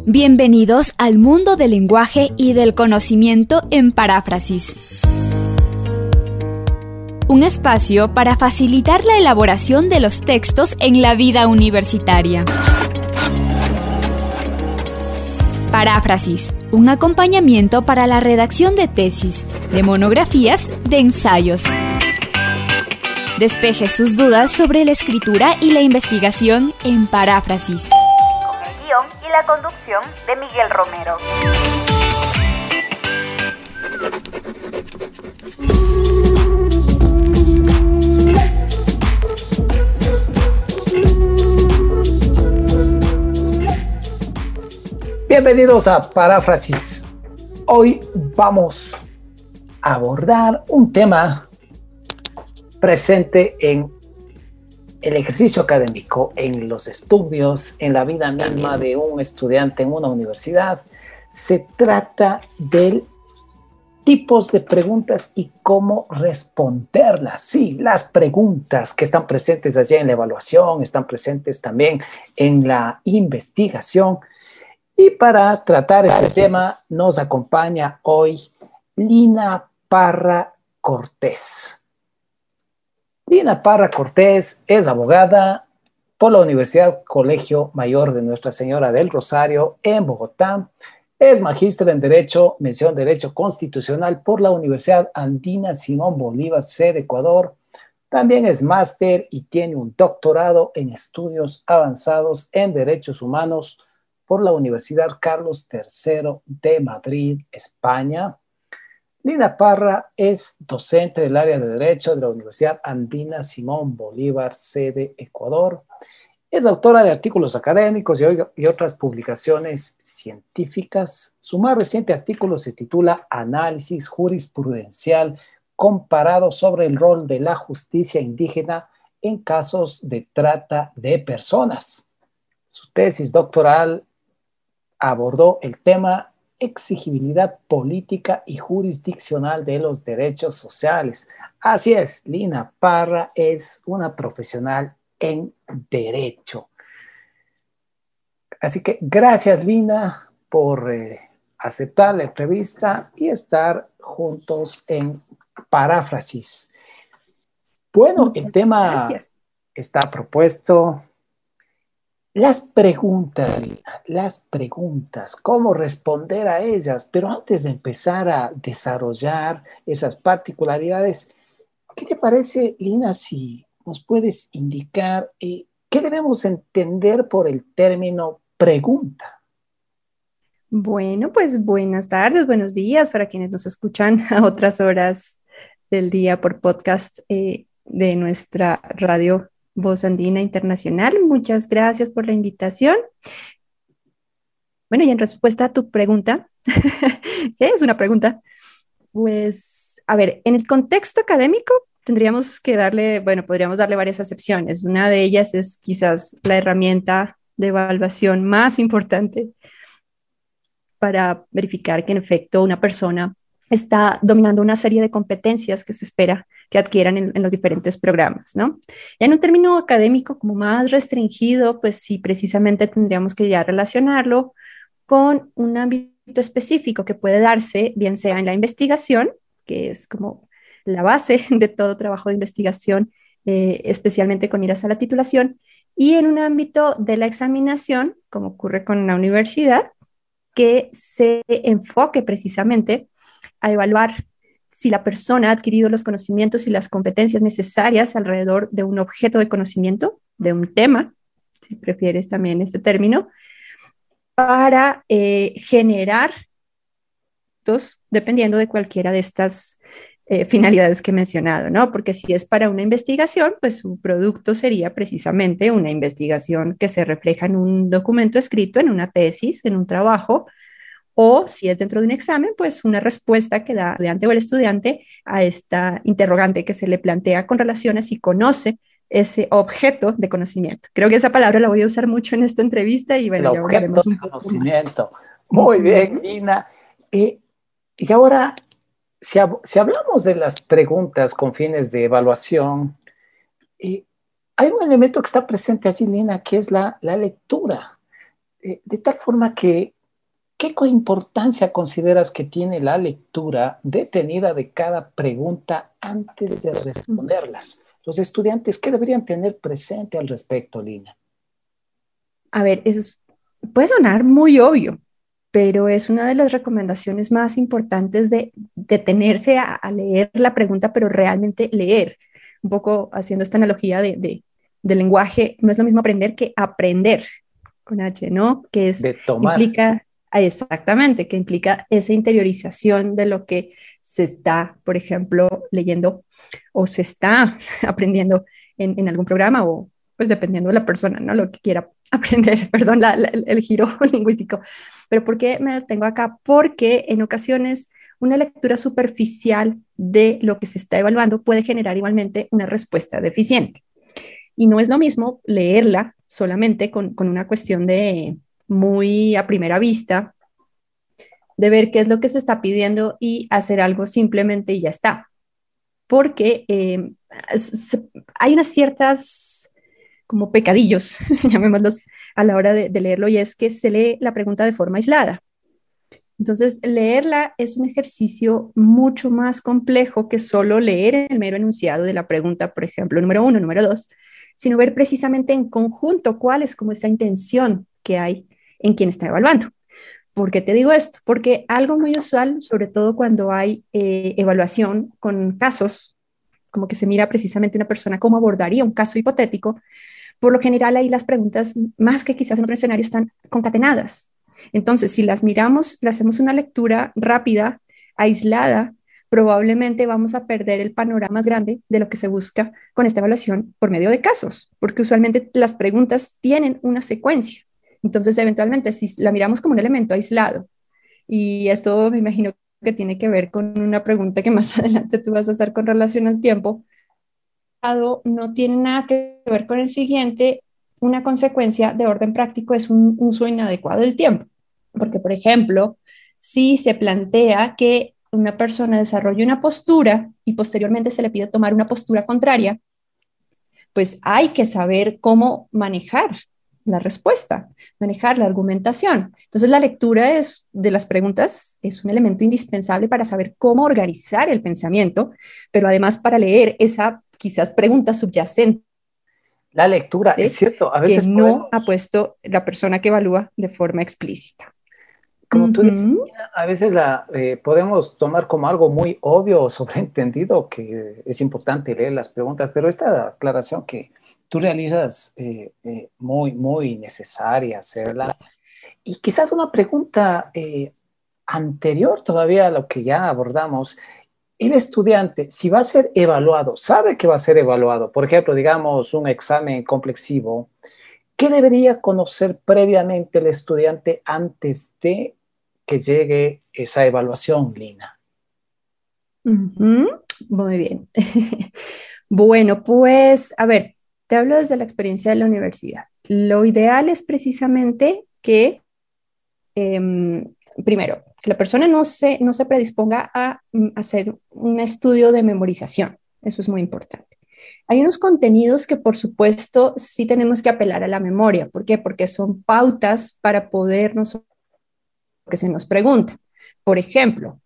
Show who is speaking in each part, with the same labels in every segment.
Speaker 1: Bienvenidos al mundo del lenguaje y del conocimiento en Paráfrasis. Un espacio para facilitar la elaboración de los textos en la vida universitaria. Paráfrasis, un acompañamiento para la redacción de tesis, de monografías, de ensayos. Despeje sus dudas sobre la escritura y la investigación en Paráfrasis.
Speaker 2: Con el guión y la conducción de Miguel Romero.
Speaker 3: Bienvenidos a Paráfrasis. Hoy vamos a abordar un tema presente en el ejercicio académico, en los estudios, en la vida misma de un estudiante en una universidad. Se trata de tipos de preguntas y cómo responderlas. Sí, las preguntas que están presentes allí en la evaluación, están presentes también en la investigación. Y para tratar este tema nos acompaña hoy Lina Parra Cortés. Lina Parra Cortés es abogada por la Universidad Colegio Mayor de Nuestra Señora del Rosario en Bogotá. Es magíster en Derecho, mención Derecho Constitucional por la Universidad Andina Simón Bolívar C de Ecuador. También es máster y tiene un doctorado en estudios avanzados en Derechos Humanos por la Universidad Carlos III de Madrid, España. Lina Parra es docente del área de Derecho de la Universidad Andina Simón Bolívar C de Ecuador. Es autora de artículos académicos y otras publicaciones científicas. Su más reciente artículo se titula Análisis jurisprudencial comparado sobre el rol de la justicia indígena en casos de trata de personas. Su tesis doctoral abordó el tema exigibilidad política y jurisdiccional de los derechos sociales. Así es, Lina Parra es una profesional en derecho. Así que gracias, Lina, por aceptar la entrevista y estar juntos en Paráfrasis. Bueno, el tema está propuesto. Las preguntas, cómo responder a ellas, pero antes de empezar a desarrollar esas particularidades, ¿qué te parece, Lina, si nos puedes indicar qué debemos entender por el término pregunta?
Speaker 4: Bueno, pues buenas tardes, buenos días para quienes nos escuchan a otras horas del día por podcast de nuestra radio Voz Andina Internacional. Muchas gracias por la invitación. Bueno, y en respuesta a tu pregunta, ¿qué es una pregunta? Pues, a ver, en el contexto académico tendríamos que podríamos darle varias acepciones. Una de ellas es quizás la herramienta de evaluación más importante para verificar que en efecto una persona está dominando una serie de competencias que se espera que adquieran en los diferentes programas, ¿no? Ya en un término académico como más restringido, pues sí, precisamente tendríamos que ya relacionarlo con un ámbito específico que puede darse, bien sea en la investigación, que es como la base de todo trabajo de investigación, especialmente con miras a la titulación, y en un ámbito de la examinación, como ocurre con la universidad, que se enfoque precisamente a evaluar si la persona ha adquirido los conocimientos y las competencias necesarias alrededor de un objeto de conocimiento, de un tema, si prefieres también este término, para generar, dependiendo de cualquiera de estas finalidades que he mencionado, ¿no? Porque si es para una investigación, pues su producto sería precisamente una investigación que se refleja en un documento escrito, en una tesis, en un trabajo, o si es dentro de un examen, pues una respuesta que da el estudiante o el estudiante a esta interrogante que se le plantea con relación a si conoce ese objeto de conocimiento. Creo que esa palabra la voy a usar mucho en esta entrevista y bueno, ya hablaremos un poco
Speaker 3: conocimiento.
Speaker 4: Más.
Speaker 3: Muy bien, Lina. Y ahora, si hablamos de las preguntas con fines de evaluación, hay un elemento que está presente allí, Lina, que es la lectura. De tal forma que ¿Qué importancia consideras que tiene la lectura detenida de cada pregunta antes de responderlas? Los estudiantes, ¿qué deberían tener presente al respecto, Lina?
Speaker 4: A ver, puede sonar muy obvio, pero es una de las recomendaciones más importantes de detenerse a leer la pregunta, pero realmente leer. Un poco haciendo esta analogía de lenguaje, no es lo mismo aprender que aprender con H, ¿no?
Speaker 3: De tomar.
Speaker 4: Implica, exactamente, que implica esa interiorización de lo que se está, por ejemplo, leyendo o se está aprendiendo en algún programa o pues dependiendo de la persona, ¿no? Lo que quiera aprender, perdón, el giro lingüístico. Pero ¿por qué me detengo acá? Porque en ocasiones una lectura superficial de lo que se está evaluando puede generar igualmente una respuesta deficiente. Y no es lo mismo leerla solamente con una cuestión de muy a primera vista, de ver qué es lo que se está pidiendo y hacer algo simplemente y ya está. Porque hay unas ciertas como pecadillos, llamémoslos, a la hora de leerlo, y es que se lee la pregunta de forma aislada. Entonces, leerla es un ejercicio mucho más complejo que solo leer el mero enunciado de la pregunta, por ejemplo, número uno, número dos, sino ver precisamente en conjunto cuál es como esa intención que hay en quien está evaluando. ¿Por qué te digo esto? Porque algo muy usual, sobre todo cuando hay evaluación con casos, como que se mira precisamente una persona cómo abordaría un caso hipotético, por lo general ahí las preguntas, más que quizás en otro escenario, están concatenadas. Entonces, si las miramos, le hacemos una lectura rápida, aislada, probablemente vamos a perder el panorama más grande de lo que se busca con esta evaluación por medio de casos, porque usualmente las preguntas tienen una secuencia. Entonces, eventualmente, si la miramos como un elemento aislado, y esto me imagino que tiene que ver con una pregunta que más adelante tú vas a hacer con relación al tiempo, no tiene nada que ver con el siguiente, una consecuencia de orden práctico es un uso inadecuado del tiempo. Porque, por ejemplo, si se plantea que una persona desarrolle una postura y posteriormente se le pide tomar una postura contraria, pues hay que saber cómo manejar la respuesta, manejar la argumentación. Entonces, la lectura de las preguntas es un elemento indispensable para saber cómo organizar el pensamiento, pero además para leer esa quizás pregunta subyacente
Speaker 3: La lectura, es cierto, a
Speaker 4: que
Speaker 3: veces
Speaker 4: no ha
Speaker 3: podemos,
Speaker 4: puesto la persona que evalúa de forma explícita.
Speaker 3: como tú dices,
Speaker 4: Ujú.
Speaker 3: a veces podemos tomar como algo muy obvio o sobreentendido que es importante leer las preguntas, pero esta aclaración que tú realizas muy, muy necesaria hacerla. Y quizás una pregunta anterior todavía a lo que ya abordamos, el estudiante, si va a ser evaluado, sabe que va a ser evaluado, por ejemplo, digamos un examen complexivo, ¿qué debería conocer previamente el estudiante antes de que llegue esa evaluación, Lina?
Speaker 4: Ujú. Muy bien. Bueno, pues, a ver, te hablo desde la experiencia de la universidad. Lo ideal es precisamente que, primero, que la persona no se predisponga a hacer un estudio de memorización. Eso es muy importante. Hay unos contenidos que, por supuesto, sí tenemos que apelar a la memoria. ¿Por qué? Porque son pautas para podernos, que se nos pregunta. Por ejemplo,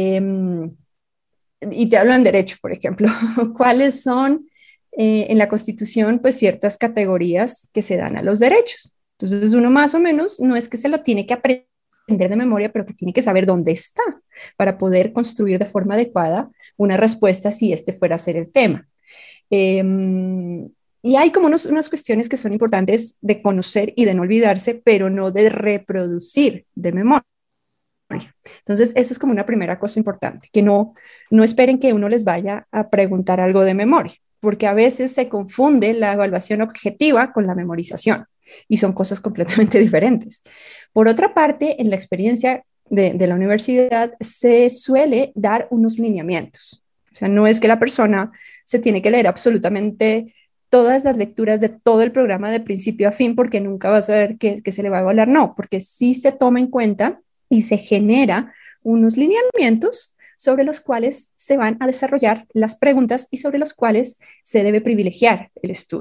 Speaker 4: y te hablo en derecho, por ejemplo, cuáles son en la Constitución, pues ciertas categorías que se dan a los derechos. Entonces, uno más o menos no es que se lo tiene que aprender de memoria, pero que tiene que saber dónde está para poder construir de forma adecuada una respuesta si este fuera a ser el tema. Eh, y hay como unas cuestiones que son importantes de conocer y de no olvidarse, pero no de reproducir de memoria. Entonces, eso es como una primera cosa importante, que no esperen que uno les vaya a preguntar algo de memoria, porque a veces se confunde la evaluación objetiva con la memorización y son cosas completamente diferentes. Por otra parte, en la experiencia de la universidad se suele dar unos lineamientos. O sea, no es que la persona se tiene que leer absolutamente todas las lecturas de todo el programa de principio a fin porque nunca va a saber qué se le va a evaluar. No, porque sí se toma en cuenta y se genera unos lineamientos sobre los cuales se van a desarrollar las preguntas y sobre los cuales se debe privilegiar el estudio.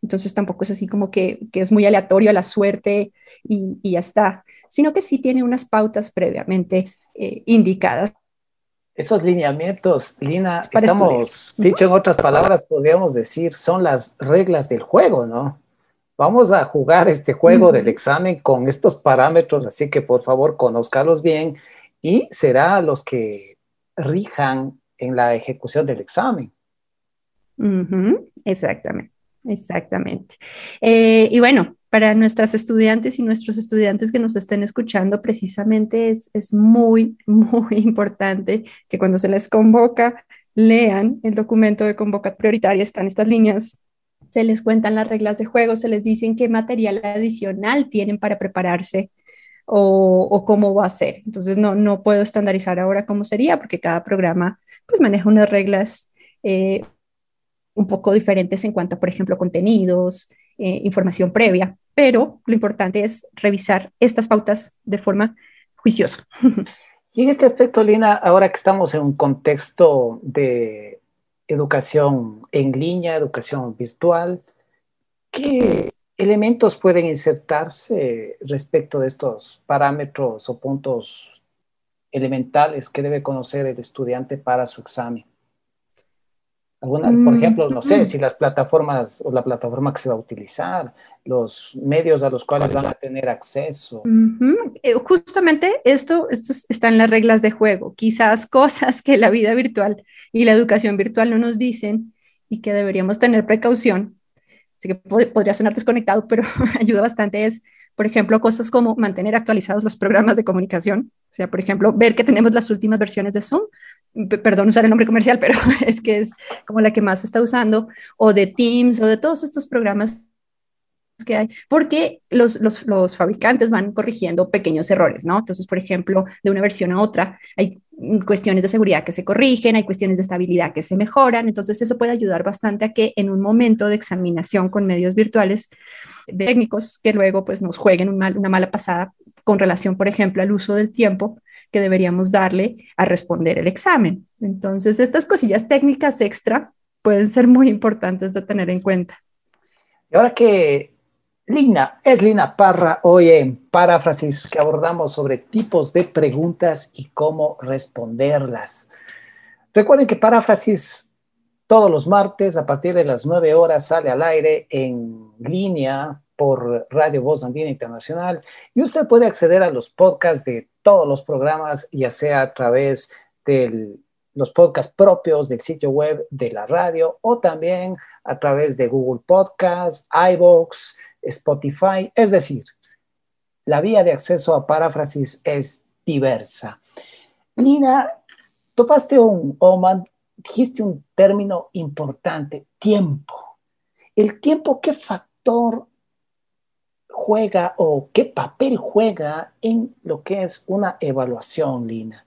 Speaker 4: Entonces tampoco es así como que es muy aleatorio a la suerte y ya está, sino que sí tiene unas pautas previamente indicadas
Speaker 3: Esos lineamientos, Lina,
Speaker 4: para estudiar.
Speaker 3: estamos, dicho en otras palabras, podríamos decir, son las reglas del juego, ¿no? Vamos a jugar este juego del examen con estos parámetros, así que por favor conózcalos bien y será los que rijan en la ejecución del examen.
Speaker 4: Exactamente, exactamente. Y bueno, para nuestras estudiantes y nuestros estudiantes que nos estén escuchando, precisamente es muy, muy importante que cuando se les convoca, lean el documento de convocatoria prioritaria, están estas líneas, se les cuentan las reglas de juego, se les dicen qué material adicional tienen para prepararse o cómo va a ser. Entonces, no puedo estandarizar ahora cómo sería, porque cada programa pues maneja unas reglas un poco diferentes en cuanto a, por ejemplo, contenidos, información previa, pero lo importante es revisar estas pautas de forma juiciosa.
Speaker 3: Y en este aspecto, Lina, ahora que estamos en un contexto de educación en línea, educación virtual, ¿qué elementos pueden insertarse respecto de estos parámetros o puntos elementales que debe conocer el estudiante para su examen? Por ejemplo, no sé, si las plataformas o la plataforma que se va a utilizar, los medios a los cuales van a tener acceso.
Speaker 4: Justamente esto está en las reglas de juego, quizás cosas que la vida virtual y la educación virtual no nos dicen y que deberíamos tener precaución. Así que podría sonar desconectado, pero ayuda bastante es, por ejemplo, cosas como mantener actualizados los programas de comunicación. O sea, por ejemplo, ver que tenemos las últimas versiones de Zoom. Perdón usar el nombre comercial, pero es que es como la que más se está usando, o de Teams, o de todos estos programas que hay, porque los fabricantes van corrigiendo pequeños errores, ¿no? Entonces, por ejemplo, de una versión a otra, hay cuestiones de seguridad que se corrigen, hay cuestiones de estabilidad que se mejoran, entonces eso puede ayudar bastante a que en un momento de examinación con medios virtuales de técnicos que luego pues nos jueguen una mala pasada con relación, por ejemplo, al uso del tiempo que deberíamos darle a responder el examen. Entonces, estas cosillas técnicas extra pueden ser muy importantes de tener en cuenta.
Speaker 3: Y ahora que es Lina Parra, hoy en Paráfrasis, que abordamos sobre tipos de preguntas y cómo responderlas. Recuerden que Paráfrasis todos los martes a partir de las 9 horas sale al aire en línea por Radio Voz Andina Internacional y usted puede acceder a los podcasts de todos los programas, ya sea a través de los podcasts propios del sitio web de la radio o también a través de Google Podcasts, iVoox, Spotify. Es decir, la vía de acceso a Paráfrasis es diversa. Lina, topaste dijiste un término importante, tiempo. El tiempo, ¿qué factor juega o qué papel juega en lo que es una evaluación, Lina?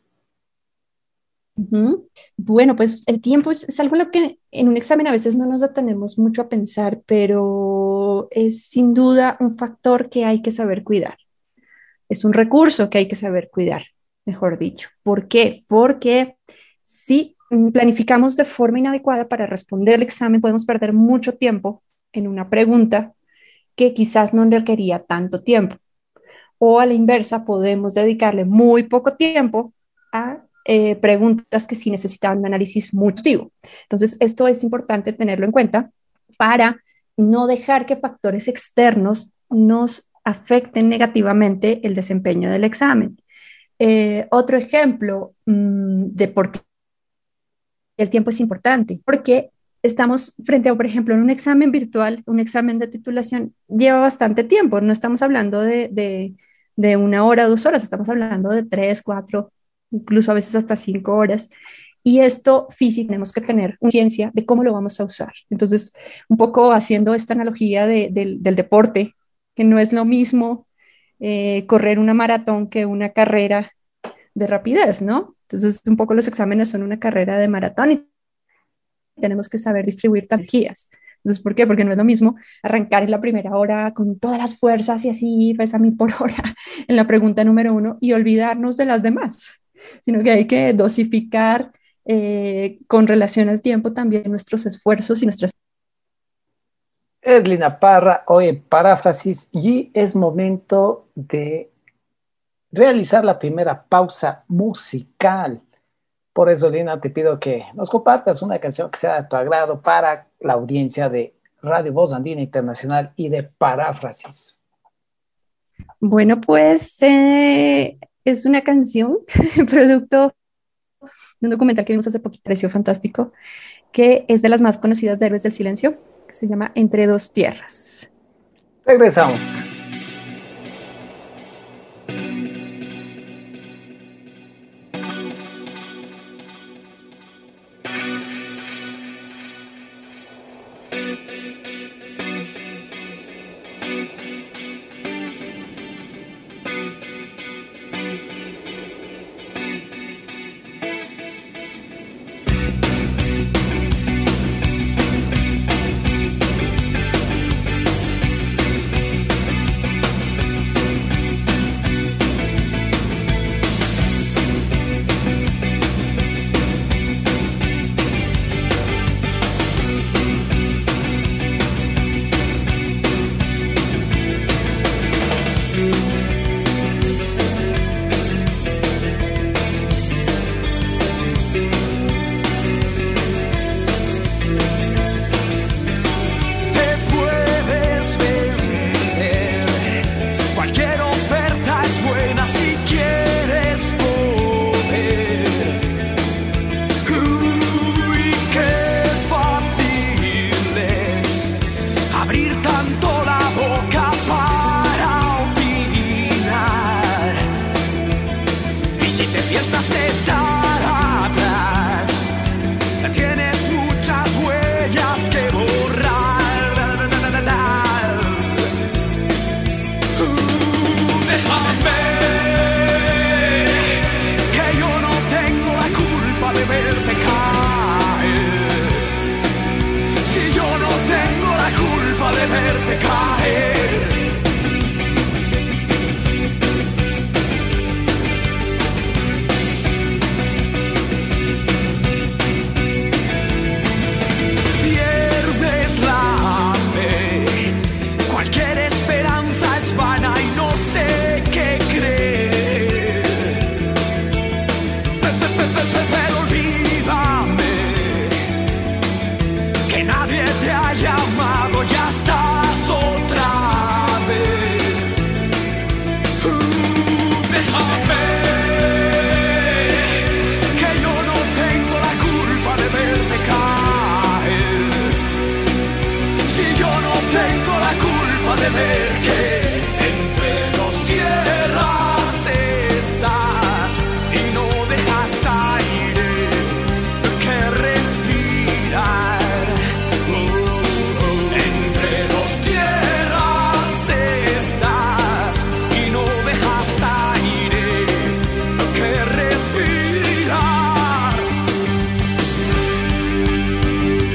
Speaker 4: Bueno, pues el tiempo es algo en lo que en un examen a veces no nos detenemos mucho a pensar, pero es sin duda un factor que hay que saber cuidar. Es un recurso que hay que saber cuidar, mejor dicho. ¿Por qué? Porque si planificamos de forma inadecuada para responder el examen, podemos perder mucho tiempo en una pregunta que quizás no requería tanto tiempo. O a la inversa, podemos dedicarle muy poco tiempo a preguntas que sí necesitaban un análisis muy activo. Entonces, esto es importante tenerlo en cuenta para no dejar que factores externos nos afecten negativamente el desempeño del examen. Otro ejemplo de por qué el tiempo es importante, porque estamos frente a, por ejemplo, en un examen virtual, un examen de titulación lleva bastante tiempo, no estamos hablando de 1 hora, 2 horas, estamos hablando de 3, 4, incluso a veces hasta 5 horas. Y esto físico tenemos que tener conciencia de cómo lo vamos a usar. Entonces, un poco haciendo esta analogía del deporte, que no es lo mismo correr una maratón que una carrera de rapidez, ¿no? Entonces, un poco los exámenes son una carrera de maratón y tenemos que saber distribuir energías. Entonces, ¿por qué? Porque no es lo mismo arrancar en la primera hora con todas las fuerzas y así, pues a 1000 por hora en la pregunta número 1 y olvidarnos de las demás, sino que hay que dosificar con relación al tiempo también nuestros esfuerzos y nuestras...
Speaker 3: Es Lina Parra, hoy en Paráfrasis, y es momento de realizar la primera pausa musical. Por eso, Lina, te pido que nos compartas una canción que sea de tu agrado para la audiencia de Radio Voz Andina Internacional y de Paráfrasis.
Speaker 4: Bueno, pues es una canción, producto de un documental que vimos hace poquito, pareció fantástico, que es de las más conocidas de Héroes del Silencio, que se llama Entre dos tierras.
Speaker 3: Regresamos.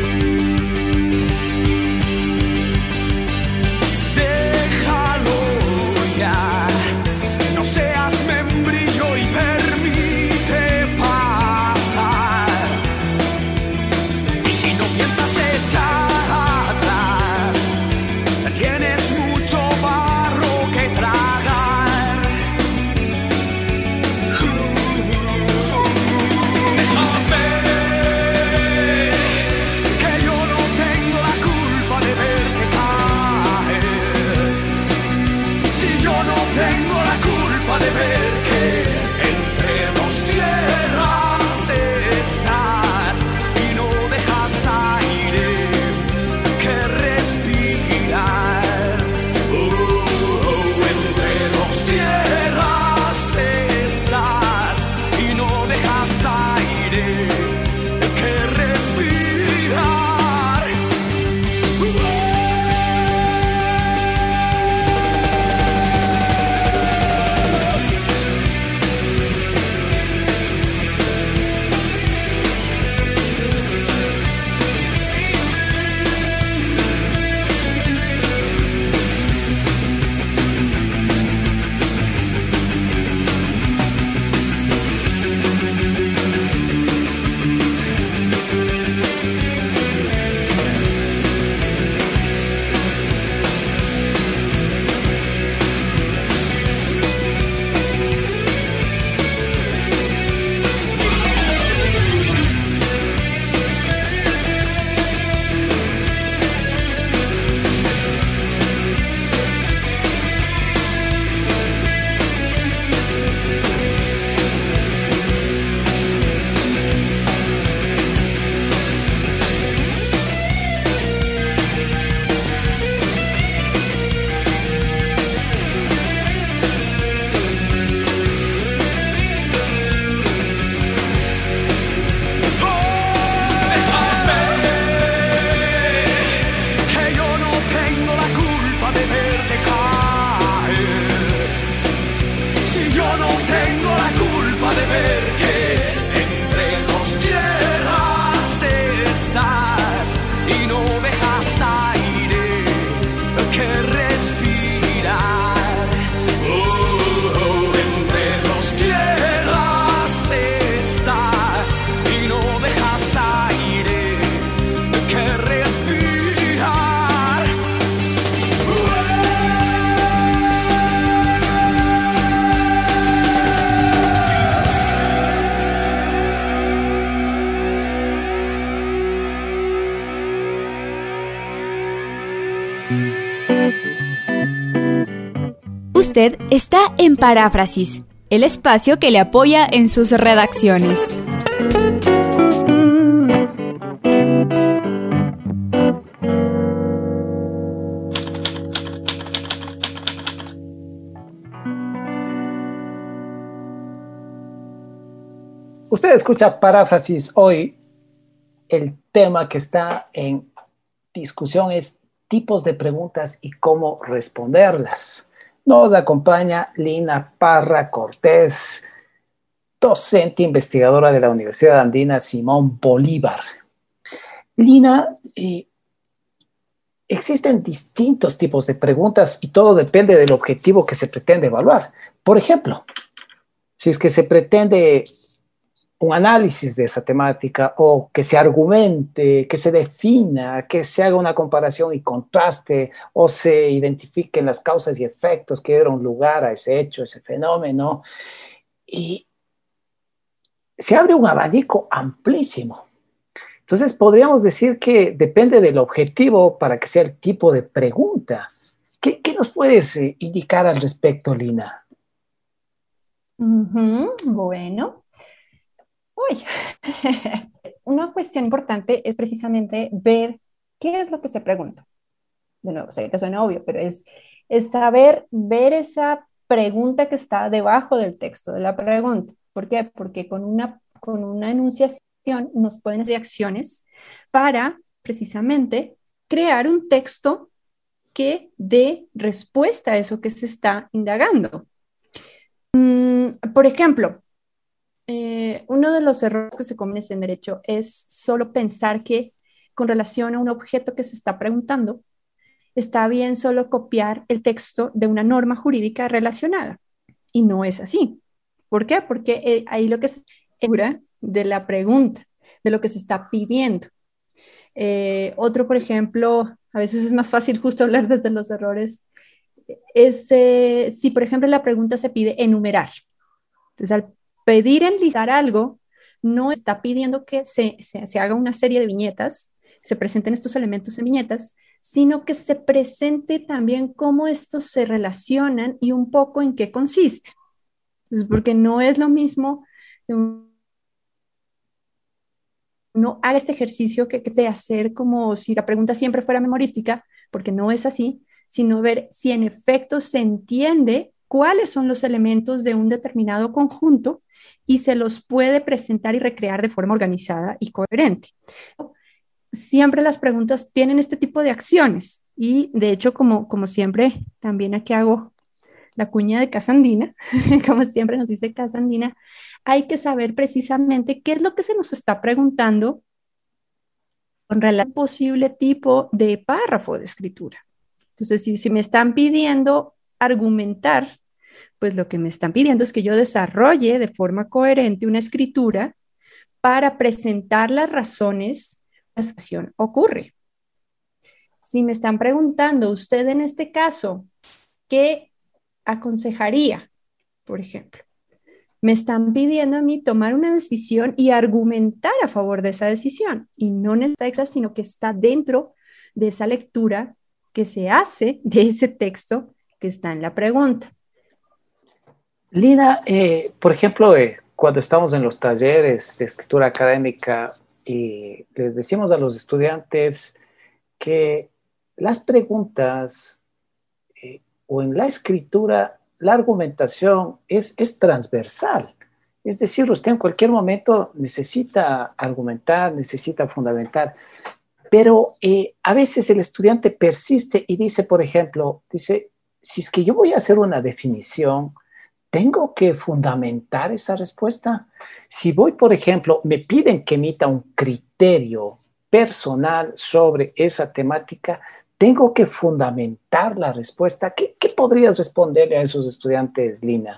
Speaker 5: Déjalo
Speaker 1: Usted está en Paráfrasis, el espacio que le apoya en sus redacciones.
Speaker 3: Usted escucha Paráfrasis. Hoy el tema que está en discusión es tipos de preguntas y cómo responderlas. Nos acompaña Lina Parra Cortés, docente investigadora de la Universidad Andina Simón Bolívar. Lina, existen distintos tipos de preguntas y todo depende del objetivo que se pretende evaluar. Por ejemplo, si es que se pretende un análisis de esa temática o que se argumente, que se defina, que se haga una comparación y contraste o se identifiquen las causas y efectos que dieron lugar a ese hecho, ese fenómeno. Y se abre un abanico amplísimo. Entonces podríamos decir que depende del objetivo para que sea el tipo de pregunta. ¿Qué nos puedes indicar al respecto, Lina?
Speaker 4: Bueno. Uy. Una cuestión importante es precisamente ver qué es lo que se pregunta. De nuevo, sé que suena obvio, pero es saber ver esa pregunta que está debajo del texto de la pregunta. ¿Por qué? Porque con una enunciación nos pueden hacer acciones para precisamente crear un texto que dé respuesta a eso que se está indagando. Por ejemplo, uno de los errores que se cometen en derecho es solo pensar que con relación a un objeto que se está preguntando, está bien solo copiar el texto de una norma jurídica relacionada. Y no es así. ¿Por qué? Porque ahí lo que se asegura de la pregunta, de lo que se está pidiendo. Otro, por ejemplo, a veces es más fácil justo hablar desde los errores, es si, por ejemplo, la pregunta se pide enumerar. Entonces, al pedir enlistar algo, no está pidiendo que se haga una serie de viñetas, se presenten estos elementos en viñetas, sino que se presente también cómo estos se relacionan y un poco en qué consiste. Entonces, porque no es lo mismo uno haga este ejercicio que de hacer como si la pregunta siempre fuera memorística, porque no es así, sino ver si en efecto se entiende cuáles son los elementos de un determinado conjunto y se los puede presentar y recrear de forma organizada y coherente. Siempre las preguntas tienen este tipo de acciones y de hecho, como siempre, también aquí hago la cuña de Casa Andina, como siempre nos dice Casa Andina, hay que saber precisamente qué es lo que se nos está preguntando con relación a un posible tipo de párrafo de escritura. Entonces, si me están pidiendo argumentar, pues lo que me están pidiendo es que yo desarrolle de forma coherente una escritura para presentar las razones que la acción ocurre. Si me están preguntando usted en este caso, ¿qué aconsejaría, por ejemplo? Me están pidiendo a mí tomar una decisión y argumentar a favor de esa decisión. Y no necesita, sino que está dentro de esa lectura que se hace de ese texto que está en la pregunta.
Speaker 3: Lina, por ejemplo, cuando estamos en los talleres de escritura académica y les decimos a los estudiantes que las preguntas o en la escritura, la argumentación es transversal. Es decir, usted en cualquier momento necesita argumentar, necesita fundamentar, pero a veces el estudiante persiste y dice, por ejemplo, dice, si es que yo voy a hacer una definición, ¿tengo que fundamentar esa respuesta? Si voy, por ejemplo, me piden que emita un criterio personal sobre esa temática, ¿tengo que fundamentar la respuesta? ¿Qué podrías responderle a esos estudiantes, Lina?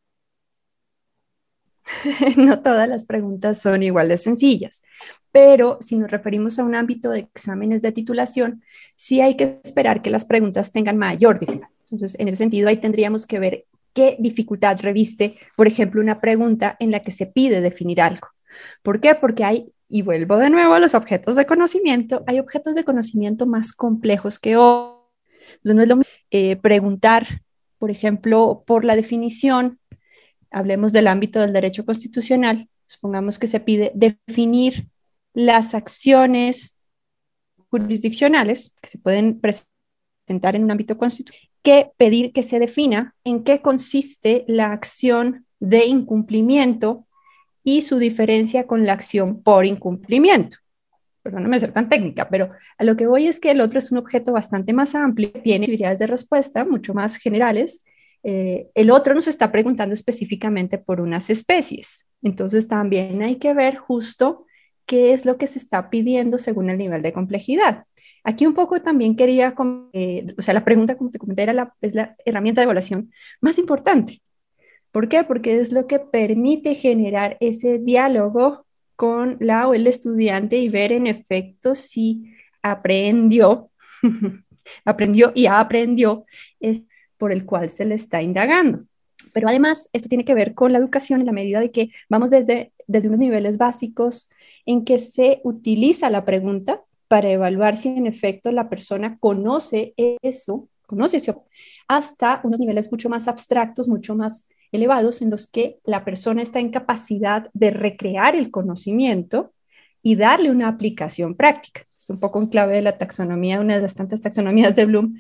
Speaker 4: No todas las preguntas son igual de sencillas, pero si nos referimos a un ámbito de exámenes de titulación, sí hay que esperar que las preguntas tengan mayor dificultad. Entonces, en ese sentido, ahí tendríamos que ver qué dificultad reviste, por ejemplo, una pregunta en la que se pide definir algo. ¿Por qué? Porque hay, y vuelvo de nuevo a los objetos de conocimiento, hay objetos de conocimiento más complejos que otros. Entonces, no es lo mismo preguntar por ejemplo, por la definición, hablemos del ámbito del derecho constitucional, supongamos que se pide definir las acciones jurisdiccionales que se pueden presentar en un ámbito constitucional, que pedir que se defina en qué consiste la acción de incumplimiento y su diferencia con la acción por incumplimiento. Perdóname ser tan técnica, pero a lo que voy es que el otro es un objeto bastante más amplio, tiene posibilidades de respuesta mucho más generales. El otro nos está preguntando específicamente por unas especies. Entonces también hay que ver justo qué es lo que se está pidiendo según el nivel de complejidad. Aquí un poco también quería, o sea, la pregunta, como te comenté, es la herramienta de evaluación más importante. ¿Por qué? Porque es lo que permite generar ese diálogo con la o el estudiante y ver en efecto si aprendió, aprendió y aprendió es por el cual se le está indagando. Pero además, esto tiene que ver con la educación en la medida de que vamos desde unos niveles básicos en que se utiliza la pregunta para evaluar si en efecto la persona conoce eso, hasta unos niveles mucho más abstractos, mucho más elevados, en los que la persona está en capacidad de recrear el conocimiento y darle una aplicación práctica. Esto es un poco en clave de la taxonomía, una de las tantas taxonomías de Bloom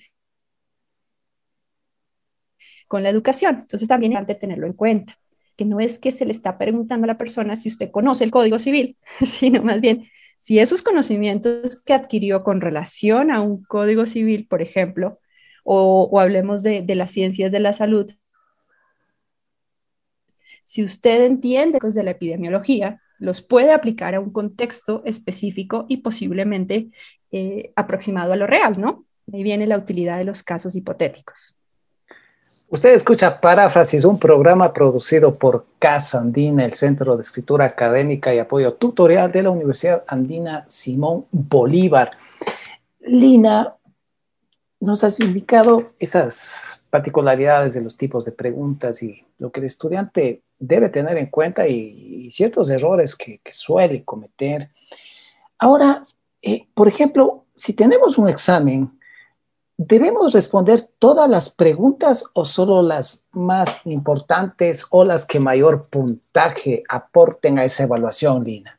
Speaker 4: con la educación. Entonces también es importante tenerlo en cuenta, que no es que se le está preguntando a la persona si usted conoce el Código Civil, sino más bien si esos conocimientos que adquirió con relación a un Código Civil, por ejemplo, o hablemos de las ciencias de la salud, si usted entiende cosas de la epidemiología, los puede aplicar a un contexto específico y posiblemente aproximado a lo real, ¿no? Ahí viene la utilidad de los casos hipotéticos.
Speaker 3: Usted escucha Paráfrasis, un programa producido por Casa Andina, el Centro de Escritura Académica y Apoyo Tutorial de la Universidad Andina Simón Bolívar. Lina, nos has indicado esas particularidades de los tipos de preguntas y lo que el estudiante debe tener en cuenta y ciertos errores que suele cometer. Ahora, por ejemplo, si tenemos un examen, ¿debemos responder todas las preguntas o solo las más importantes o las que mayor puntaje aporten a esa evaluación, Lina?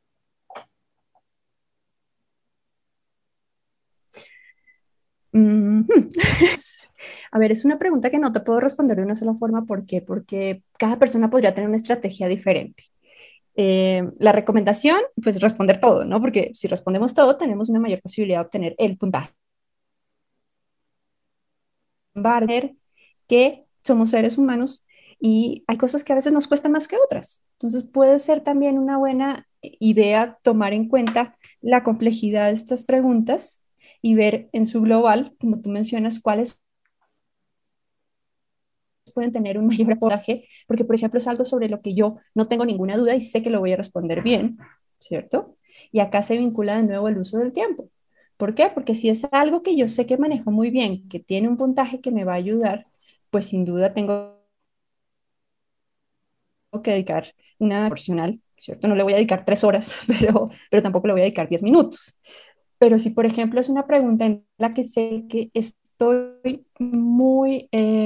Speaker 4: A ver, es una pregunta que no te puedo responder de una sola forma. ¿Por qué? Porque cada persona podría tener una estrategia diferente. La recomendación, pues responder todo, ¿no? Porque si respondemos todo, tenemos una mayor posibilidad de obtener el puntaje. Que somos seres humanos y hay cosas que a veces nos cuestan más que otras. Entonces puede ser también una buena idea tomar en cuenta la complejidad de estas preguntas y ver en su global, como tú mencionas, cuáles pueden tener un mayor aportaje, porque por ejemplo es algo sobre lo que yo no tengo ninguna duda y sé que lo voy a responder bien, ¿cierto? Y acá se vincula de nuevo el uso del tiempo. ¿Por qué? Porque si es algo que yo sé que manejo muy bien, que tiene un puntaje que me va a ayudar, pues sin duda tengo que dedicar una proporcional, ¿cierto? No le voy a dedicar 3 horas, pero tampoco le voy a dedicar 10 minutos. Pero si, por ejemplo, es una pregunta en la que sé que estoy muy,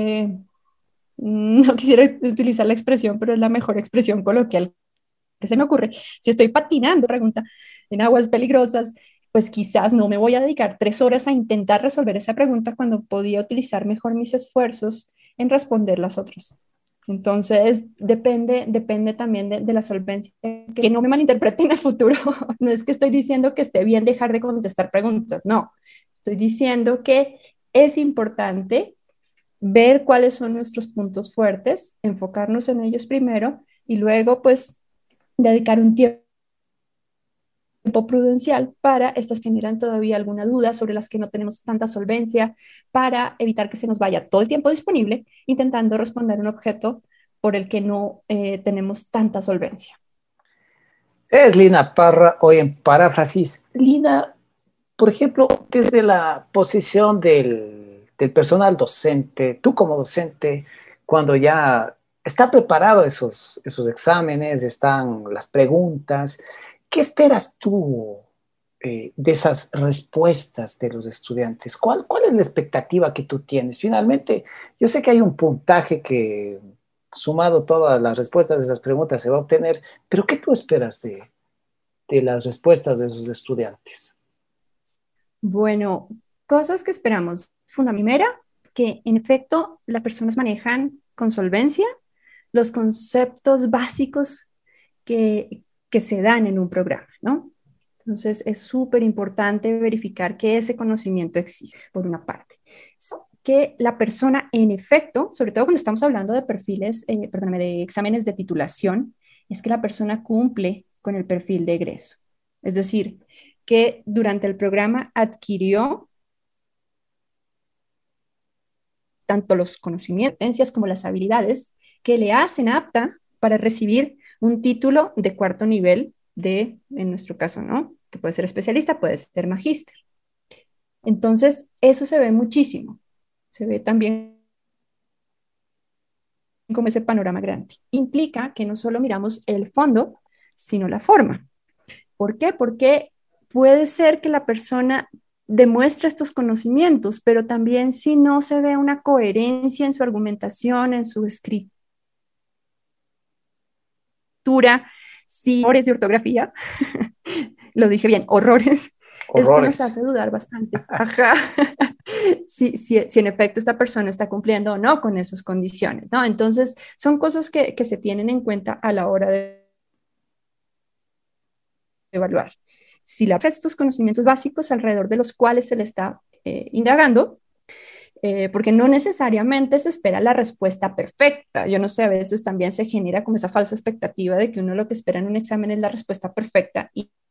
Speaker 4: no quisiera utilizar la expresión, pero es la mejor expresión coloquial que se me ocurre. Si estoy patinando, pregunta, en aguas peligrosas, pues quizás no me voy a dedicar 3 horas a intentar resolver esa pregunta cuando podía utilizar mejor mis esfuerzos en responder las otras. Entonces, depende también de la solvencia. Que no me malinterpreten a futuro. No es que estoy diciendo que esté bien dejar de contestar preguntas, no. Estoy diciendo que es importante ver cuáles son nuestros puntos fuertes, enfocarnos en ellos primero y luego, pues, dedicar un tiempo prudencial para estas que generan todavía alguna duda sobre las que no tenemos tanta solvencia, para evitar que se nos vaya todo el tiempo disponible intentando responder un objeto por el que no tenemos tanta solvencia.
Speaker 3: Es Lina Parra, hoy en Paráfrasis. Lina, por ejemplo, desde la posición del personal docente, tú como docente, cuando ya está preparado esos exámenes, están las preguntas, ¿qué esperas tú de esas respuestas de los estudiantes? ¿Cuál es la expectativa que tú tienes? Finalmente, yo sé que hay un puntaje que, sumado todas las respuestas de esas preguntas, se va a obtener, pero ¿qué tú esperas de las respuestas de esos estudiantes?
Speaker 4: Bueno, cosas que esperamos. Primera, que en efecto las personas manejan con solvencia los conceptos básicos que se dan en un programa, ¿no? Entonces es súper importante verificar que ese conocimiento existe, por una parte. Que la persona, en efecto, sobre todo cuando estamos hablando de perfiles, perdóname, de exámenes de titulación, es que la persona cumple con el perfil de egreso. Es decir, que durante el programa adquirió tanto los conocimientos como las habilidades que le hacen apta para recibir un título de cuarto nivel de, en nuestro caso, ¿no? Que puede ser especialista, puede ser magíster. Entonces, eso se ve muchísimo. Se ve también como ese panorama grande. Implica que no solo miramos el fondo, sino la forma. ¿Por qué? Porque puede ser que la persona demuestre estos conocimientos, pero también si no se ve una coherencia en su argumentación, en su escritura, si errores de ortografía, lo dije bien, horrores, esto nos hace dudar bastante. Ajá. Si en efecto esta persona está cumpliendo o no con esas condiciones, ¿no? Entonces, son cosas que se tienen en cuenta a la hora de evaluar. Si la estos conocimientos básicos alrededor de los cuales se le está indagando, porque no necesariamente se espera la respuesta perfecta. Yo no sé, a veces también se genera como esa falsa expectativa de que uno lo que espera en un examen es la respuesta perfecta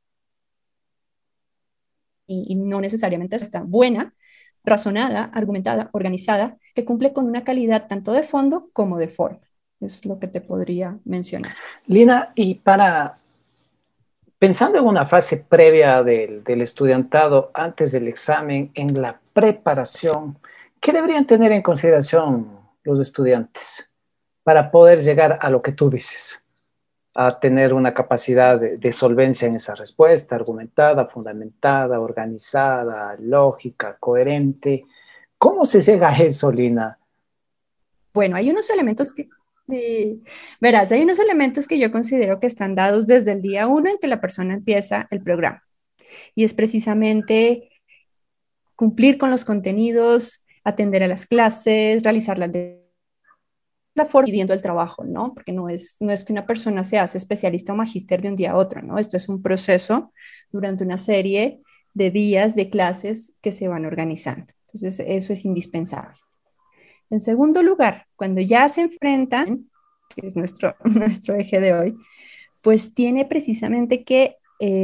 Speaker 4: y no necesariamente está buena, razonada, argumentada, organizada, que cumple con una calidad tanto de fondo como de forma. Es lo que te podría mencionar.
Speaker 3: Lina, y para, pensando en una fase previa del estudiantado antes del examen, en la preparación, ¿qué deberían tener en consideración los estudiantes para poder llegar a lo que tú dices? A tener una capacidad de solvencia en esa respuesta, argumentada, fundamentada, organizada, lógica, coherente. ¿Cómo se llega a eso, Lina?
Speaker 4: Bueno, hay unos elementos que, verás, hay unos elementos que yo considero que están dados desde el día uno en que la persona empieza el programa. Y es precisamente cumplir con los contenidos, atender a las clases, realizarlas de la forma pidiendo el trabajo, ¿no? Porque no es que una persona se hace especialista o magíster de un día a otro, ¿no? Esto es un proceso durante una serie de días de clases que se van organizando. Entonces, eso es indispensable. En segundo lugar, cuando ya se enfrentan, que es nuestro eje de hoy, pues tiene precisamente que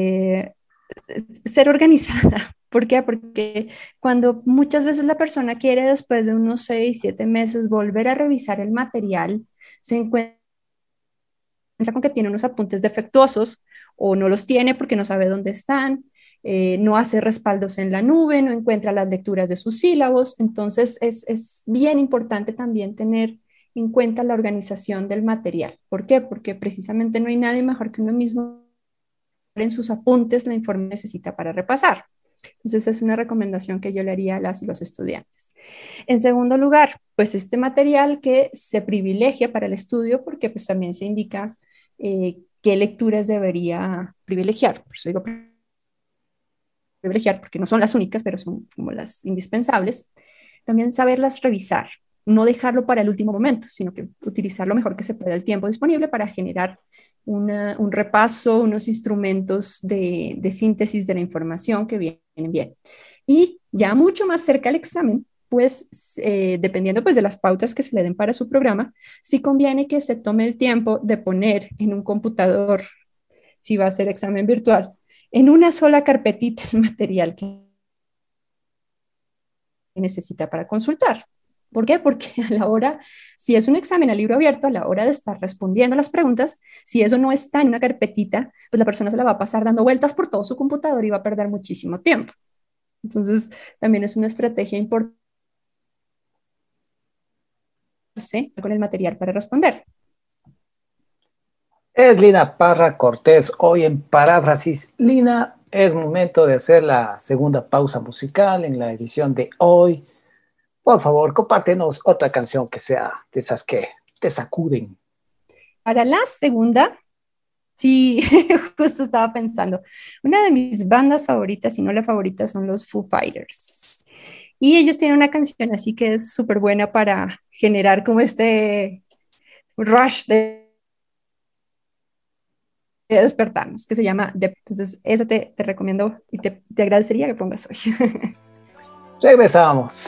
Speaker 4: ser organizada. ¿Por qué? Porque cuando muchas veces la persona quiere después de unos 6, 7 meses volver a revisar el material, se encuentra con que tiene unos apuntes defectuosos o no los tiene porque no sabe dónde están, no hace respaldos en la nube, no encuentra las lecturas de sus sílabos. Entonces es bien importante también tener en cuenta la organización del material. ¿Por qué? Porque precisamente no hay nadie mejor que uno mismo en sus apuntes la información que necesita para repasar. Entonces es una recomendación que yo le haría a las y los estudiantes. En segundo lugar, pues este material que se privilegia para el estudio porque pues también se indica qué lecturas debería privilegiar. Por eso digo privilegiar porque no son las únicas, pero son como las indispensables. También saberlas revisar, no dejarlo para el último momento, sino que utilizar lo mejor que se pueda el tiempo disponible para generar un repaso, unos instrumentos de síntesis de la información que vienen bien. Y ya mucho más cerca al examen, pues dependiendo pues de las pautas que se le den para su programa, sí conviene que se tome el tiempo de poner en un computador, si va a ser examen virtual, en una sola carpetita el material que necesita para consultar. ¿Por qué? Porque a la hora, si es un examen a libro abierto, a la hora de estar respondiendo las preguntas, si eso no está en una carpetita, pues la persona se la va a pasar dando vueltas por todo su computador y va a perder muchísimo tiempo. Entonces, también es una estrategia importante con el material para responder.
Speaker 3: Es Lina Parra Cortés, hoy en Paráfrasis. Lina, es momento de hacer la segunda pausa musical en la edición de hoy. Por favor, compártenos otra canción que sea de esas que te sacuden.
Speaker 4: Para la segunda, sí, justo estaba pensando, una de mis bandas favoritas, si no la favorita, son los Foo Fighters. Y ellos tienen una canción así que es súper buena para generar como este rush de despertarnos, que se llama Entonces, esa te recomiendo y te agradecería que pongas hoy.
Speaker 3: Regresamos.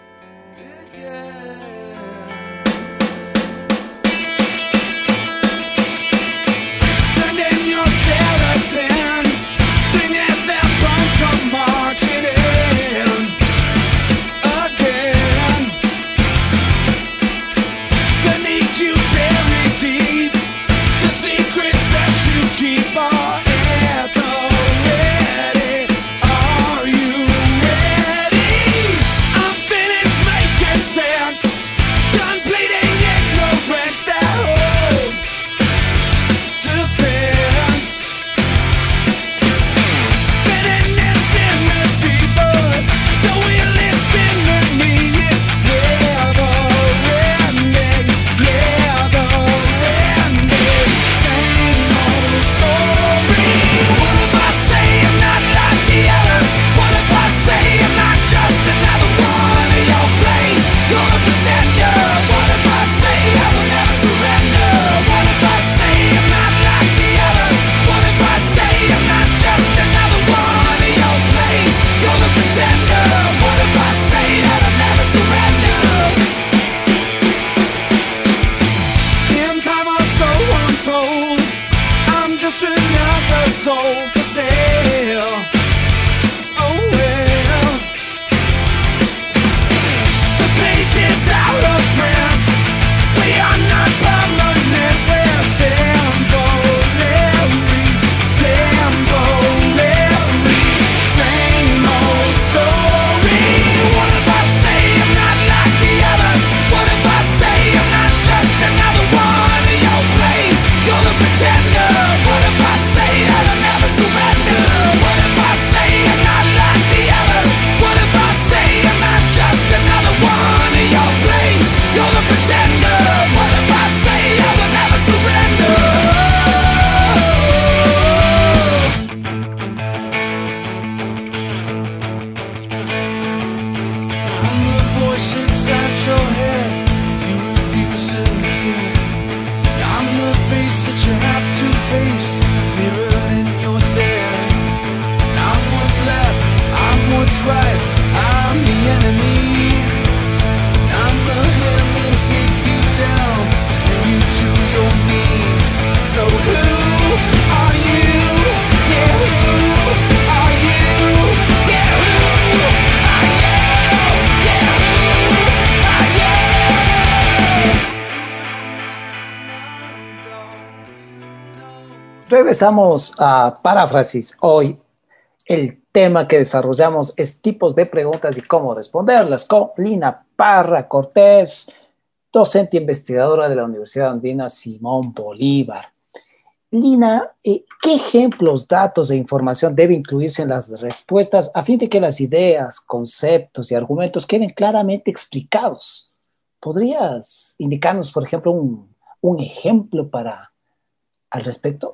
Speaker 3: Regresamos a Paráfrasis. Hoy el tema que desarrollamos es tipos de preguntas y cómo responderlas con Lina Parra Cortés, docente e investigadora de la Universidad Andina Simón Bolívar. Lina, ¿qué ejemplos, datos e información debe incluirse en las respuestas a fin de que las ideas, conceptos y argumentos queden claramente explicados? ¿Podrías indicarnos, por ejemplo, un ejemplo al respecto?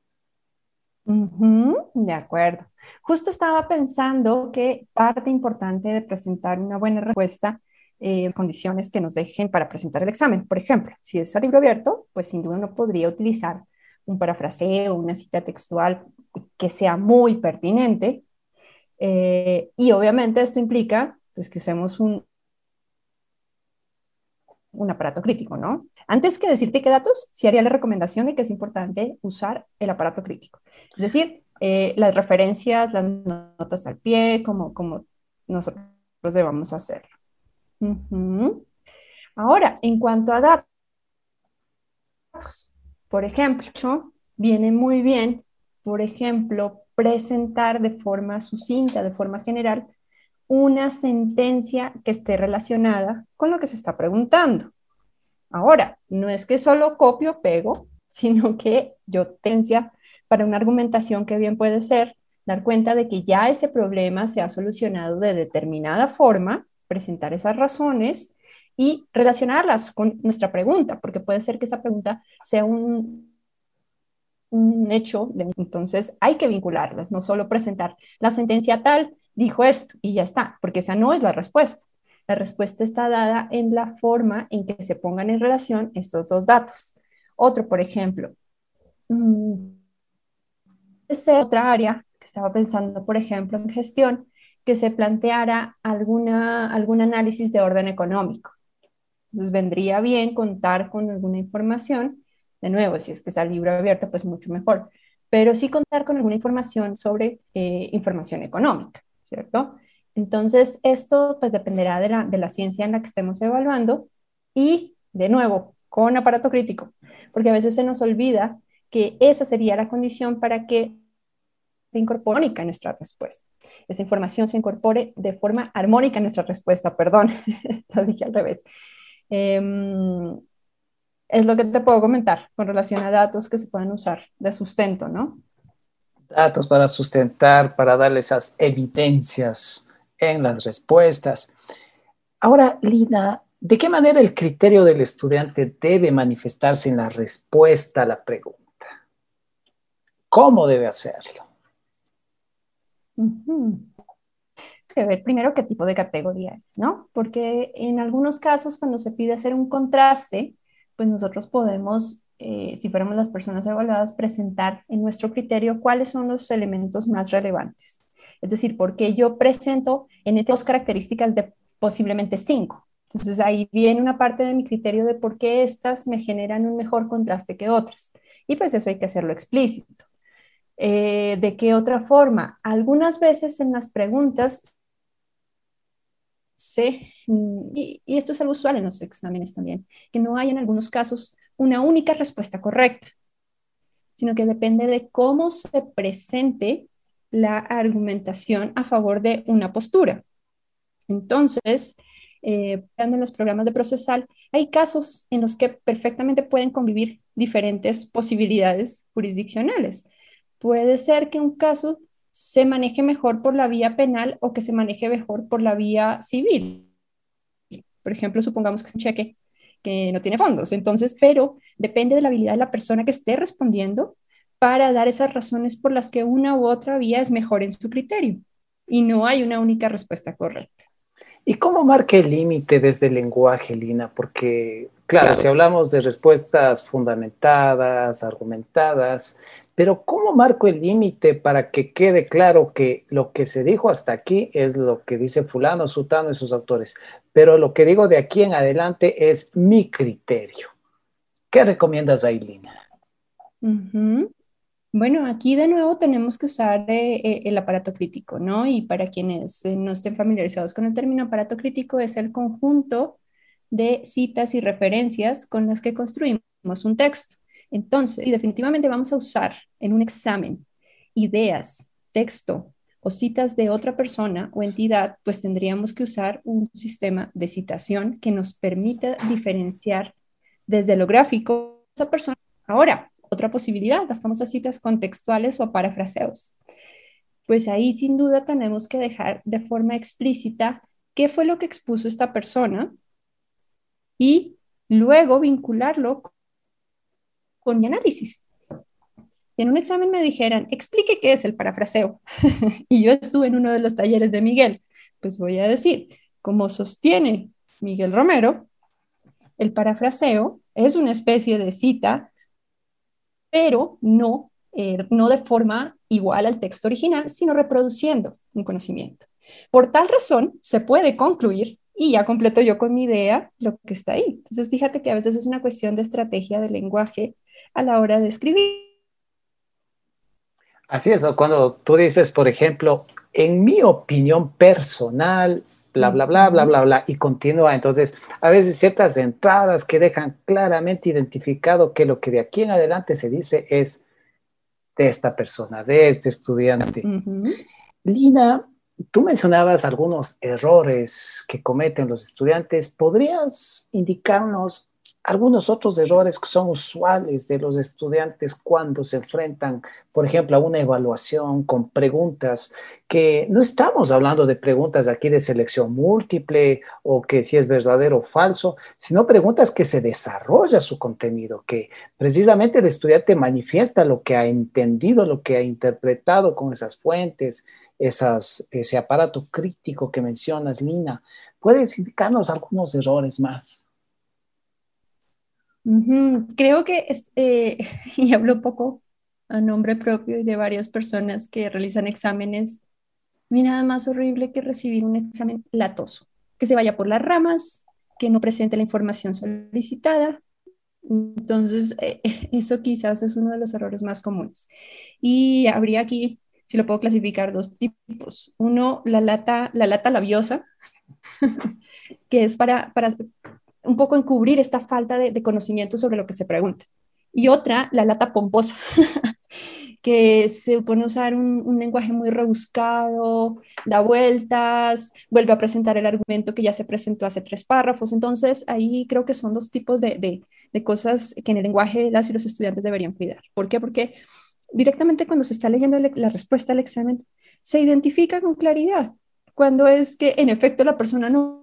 Speaker 4: De acuerdo. Justo estaba pensando que parte importante de presentar una buena respuesta, condiciones que nos dejen para presentar el examen. Por ejemplo, si es a libro abierto, pues sin duda uno podría utilizar un parafraseo, una cita textual que sea muy pertinente. Y obviamente esto implica pues, que usemos un aparato crítico, ¿no? Antes que decirte qué datos, sí haría la recomendación de que es importante usar el aparato crítico. Es decir, las referencias, las notas al pie, como nosotros debamos hacerlo. Ahora, en cuanto a datos, por ejemplo, viene muy bien, por ejemplo, presentar de forma sucinta, de forma general, una sentencia que esté relacionada con lo que se está preguntando. Ahora, no es que solo copio o pego, sino que yo tengo para una argumentación que bien puede ser dar cuenta de que ya ese problema se ha solucionado de determinada forma, presentar esas razones y relacionarlas con nuestra pregunta, porque puede ser que esa pregunta sea un hecho, entonces hay que vincularlas, no solo presentar la sentencia tal, dijo esto y ya está, porque esa no es la respuesta. La respuesta está dada en la forma en que se pongan en relación estos dos datos. Otro, por ejemplo, es otra área que estaba pensando, por ejemplo, en gestión, que se planteara algún análisis de orden económico. Entonces vendría bien contar con alguna información, de nuevo, si es que está el libro abierto, pues mucho mejor, pero sí contar con alguna información sobre información económica, ¿cierto? Entonces, esto pues dependerá de la ciencia en la que estemos evaluando y, de nuevo, con aparato crítico, porque a veces se nos olvida que esa sería la condición para que se incorpore armónica en nuestra respuesta. Esa información se incorpore de forma armónica en nuestra respuesta, perdón, lo dije al revés. Es lo que te puedo comentar con relación a datos que se pueden usar de sustento, ¿no?
Speaker 3: Datos para sustentar, para darle esas evidencias en las respuestas. Ahora, Lina, ¿de qué manera el criterio del estudiante debe manifestarse en la respuesta a la pregunta? ¿Cómo debe hacerlo?
Speaker 4: Que ver primero qué tipo de categoría es, ¿no? Porque en algunos casos cuando se pide hacer un contraste, pues nosotros podemos, si fuéramos las personas evaluadas, presentar en nuestro criterio cuáles son los elementos más relevantes. Es decir, porque yo presento en estas dos características de posiblemente cinco. Entonces ahí viene una parte de mi criterio de por qué estas me generan un mejor contraste que otras. Y pues eso hay que hacerlo explícito. ¿De qué otra forma? Algunas veces en las preguntas y esto es algo usual en los exámenes también, que no hay en algunos casos una única respuesta correcta, sino que depende de cómo se presente la argumentación a favor de una postura. Entonces, en los programas de procesal, hay casos en los que perfectamente pueden convivir diferentes posibilidades jurisdiccionales. Puede ser que un caso se maneje mejor por la vía penal o que se maneje mejor por la vía civil. Por ejemplo, supongamos que es un cheque que no tiene fondos, entonces, pero depende de la habilidad de la persona que esté respondiendo para dar esas razones por las que una u otra vía es mejor en su criterio. Y no hay una única respuesta correcta.
Speaker 3: ¿Y cómo marca el límite desde el lenguaje, Lina? Porque, claro, si hablamos de respuestas fundamentadas, argumentadas, pero ¿cómo marco el límite para que quede claro que lo que se dijo hasta aquí es lo que dice fulano, sutano y sus autores? Pero lo que digo de aquí en adelante es mi criterio. ¿Qué recomiendas ahí, Lina?
Speaker 4: Bueno, aquí de nuevo tenemos que usar el aparato crítico, ¿no? Y para quienes no estén familiarizados con el término aparato crítico, es el conjunto de citas y referencias con las que construimos un texto. Entonces, y definitivamente vamos a usar en un examen ideas, texto o citas de otra persona o entidad, pues tendríamos que usar un sistema de citación que nos permita diferenciar desde lo gráfico a esa persona. Ahora, otra posibilidad, las famosas citas contextuales o parafraseos. Pues ahí sin duda tenemos que dejar de forma explícita qué fue lo que expuso esta persona y luego vincularlo con mi análisis. Si en un examen me dijeran, explique qué es el parafraseo, y yo estuve en uno de los talleres de Miguel, pues voy a decir, como sostiene Miguel Romero, el parafraseo es una especie de cita, pero no de forma igual al texto original, sino reproduciendo un conocimiento. Por tal razón, se puede concluir, y ya completo yo con mi idea lo que está ahí. Entonces, fíjate que a veces es una cuestión de estrategia del lenguaje a la hora de escribir.
Speaker 3: Así es, ¿no? Cuando tú dices, por ejemplo, en mi opinión personal, bla, bla, bla, bla, bla, bla, y continúa. Entonces, a veces ciertas entradas que dejan claramente identificado que lo que de aquí en adelante se dice es de esta persona, de este estudiante. Lina, tú mencionabas algunos errores que cometen los estudiantes. ¿Podrías indicarnos algunos otros errores que son usuales de los estudiantes cuando se enfrentan, por ejemplo, a una evaluación con preguntas que no estamos hablando de preguntas aquí de selección múltiple o que si es verdadero o falso, sino preguntas que se desarrolla su contenido, que precisamente el estudiante manifiesta lo que ha entendido, lo que ha interpretado con esas fuentes, ese aparato crítico que mencionas, Lina. ¿Puedes indicarnos algunos errores más?
Speaker 4: Creo que, y hablo un poco a nombre propio y de varias personas que realizan exámenes, no hay nada más horrible que recibir un examen latoso, que se vaya por las ramas, que no presente la información solicitada. Entonces, eso quizás es uno de los errores más comunes. Y habría aquí, si lo puedo clasificar, dos tipos. Uno, la lata labiosa, que es para un poco encubrir esta falta de conocimiento sobre lo que se pregunta. Y otra, la lata pomposa, que se supone usar un lenguaje muy rebuscado, da vueltas, vuelve a presentar el argumento que ya se presentó hace 3 párrafos. Entonces, ahí creo que son dos tipos de cosas que en el lenguaje las y los estudiantes deberían cuidar. ¿Por qué? Porque directamente cuando se está leyendo la respuesta al examen, se identifica con claridad cuando es que en efecto la persona no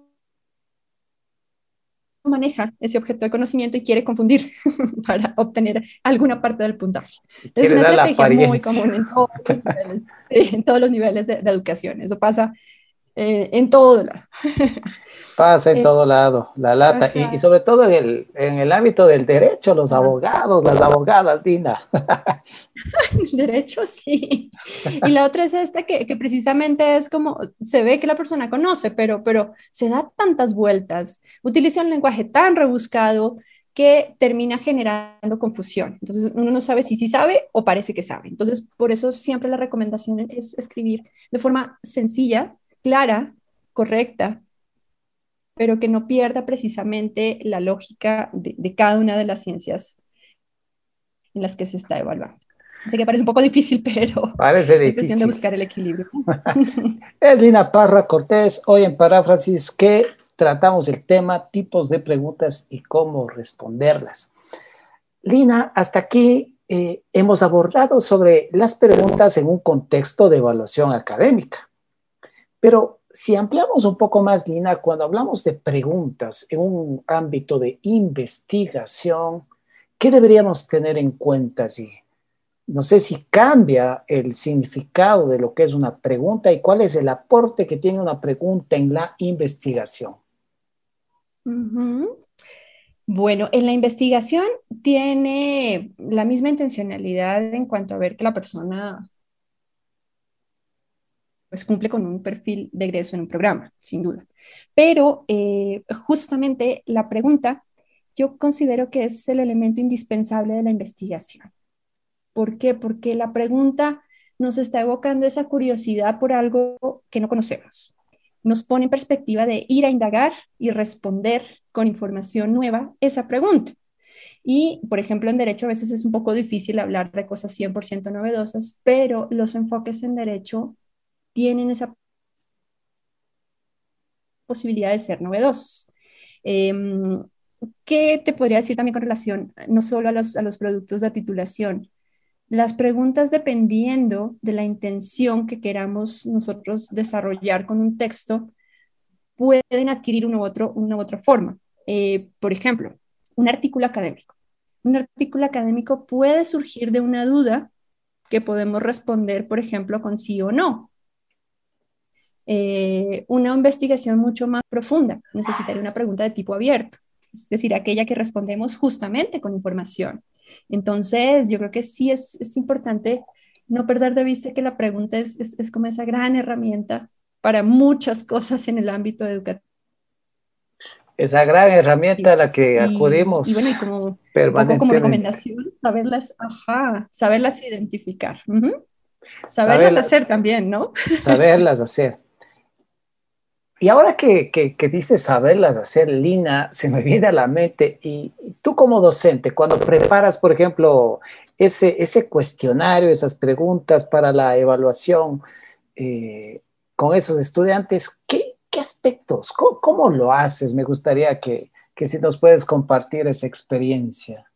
Speaker 4: maneja ese objeto de conocimiento y quiere confundir para obtener alguna parte del puntaje. Es
Speaker 3: Quiere
Speaker 4: una
Speaker 3: dar la
Speaker 4: estrategia muy
Speaker 3: apariencia.
Speaker 4: común en todos los niveles, sí, en todos los niveles de educación. Eso pasa en todo lado.
Speaker 3: Pasa en
Speaker 4: Eh,
Speaker 3: todo lado, la lata, y
Speaker 4: Ajá.
Speaker 3: sobre todo en el ámbito del derecho, los abogados, las abogadas, Dina.
Speaker 4: Derecho, sí. Y la otra es esta que precisamente es como, se ve que la persona conoce, pero se da tantas vueltas, utiliza un lenguaje tan rebuscado que termina generando confusión. Entonces uno no sabe si sí sabe o parece que sabe. Entonces por eso siempre la recomendación es escribir de forma sencilla, clara, correcta, pero que no pierda precisamente la lógica de cada una de las ciencias en las que se está evaluando. Sé que parece un poco difícil, pero
Speaker 3: Parece
Speaker 4: es cuestión de
Speaker 3: difícil.
Speaker 4: buscar el equilibrio.
Speaker 3: Es Lina Parra Cortés, hoy en Paráfrasis, que tratamos el tema tipos de preguntas y cómo responderlas. Lina, hasta aquí hemos abordado sobre las preguntas en un contexto de evaluación académica. Pero si ampliamos un poco más, Lina, cuando hablamos de preguntas en un ámbito de investigación, ¿qué deberíamos tener en cuenta allí? No sé si cambia el significado de lo que es una pregunta y cuál es el aporte que tiene una pregunta en la investigación.
Speaker 4: Ujú. Bueno, en la investigación tiene la misma intencionalidad en cuanto a ver que la persona pues cumple con un perfil de egreso en un programa, sin duda. Pero justamente la pregunta yo considero que es el elemento indispensable de la investigación. ¿Por qué? Porque la pregunta nos está evocando esa curiosidad por algo que no conocemos. Nos pone en perspectiva de ir a indagar y responder con información nueva esa pregunta. Y, por ejemplo, en derecho a veces es un poco difícil hablar de cosas 100% novedosas, pero los enfoques en derecho tienen esa posibilidad de ser novedosos. ¿Qué te podría decir también con relación no solo a los productos de titulación? Las preguntas, dependiendo de la intención que queramos nosotros desarrollar con un texto, pueden adquirir una u otra forma. Por ejemplo, un artículo académico. Un artículo académico puede surgir de una duda que podemos responder, por ejemplo, con sí o no. Una investigación mucho más profunda necesitaría una pregunta de tipo abierto, es decir, aquella que respondemos justamente con información. Entonces, yo creo que sí es importante no perder de vista que la pregunta es como esa gran herramienta para muchas cosas en el ámbito educativo.
Speaker 3: Esa gran herramienta a la que
Speaker 4: Y bueno, y
Speaker 3: acudimos
Speaker 4: como un poco como
Speaker 3: permanentemente.
Speaker 4: recomendación, saberlas, ajá, saberlas identificar. Saberlas
Speaker 3: Saberlas,
Speaker 4: hacer también, ¿no?
Speaker 3: saberlas hacer. Y ahora que dices saberlas hacer, Lina, se me viene a la mente, y tú como docente, cuando preparas, por ejemplo, ese cuestionario, esas preguntas para la evaluación con esos estudiantes, ¿qué aspectos? ¿Cómo lo haces? Me gustaría que si nos puedes compartir esa experiencia.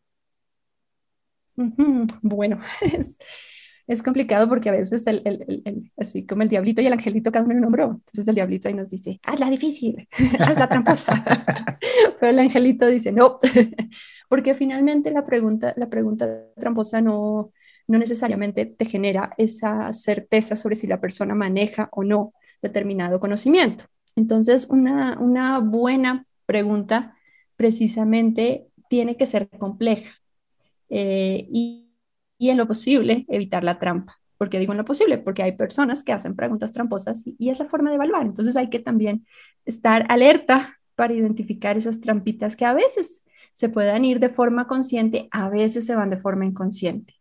Speaker 4: Bueno, es complicado porque a veces así como el diablito y el angelito cada uno en un hombro. Entonces el diablito ahí nos dice, hazla difícil, hazla tramposa. Pero el angelito dice, no, porque finalmente la pregunta tramposa no necesariamente te genera esa certeza sobre si la persona maneja o no determinado conocimiento. Entonces, una buena pregunta precisamente tiene que ser compleja eh, y, y en lo posible evitar la trampa. ¿Por qué digo en lo posible? Porque hay personas que hacen preguntas tramposas y es la forma de evaluar. Entonces hay que también estar alerta para identificar esas trampitas que a veces se puedan ir de forma consciente, a veces se van de forma inconsciente.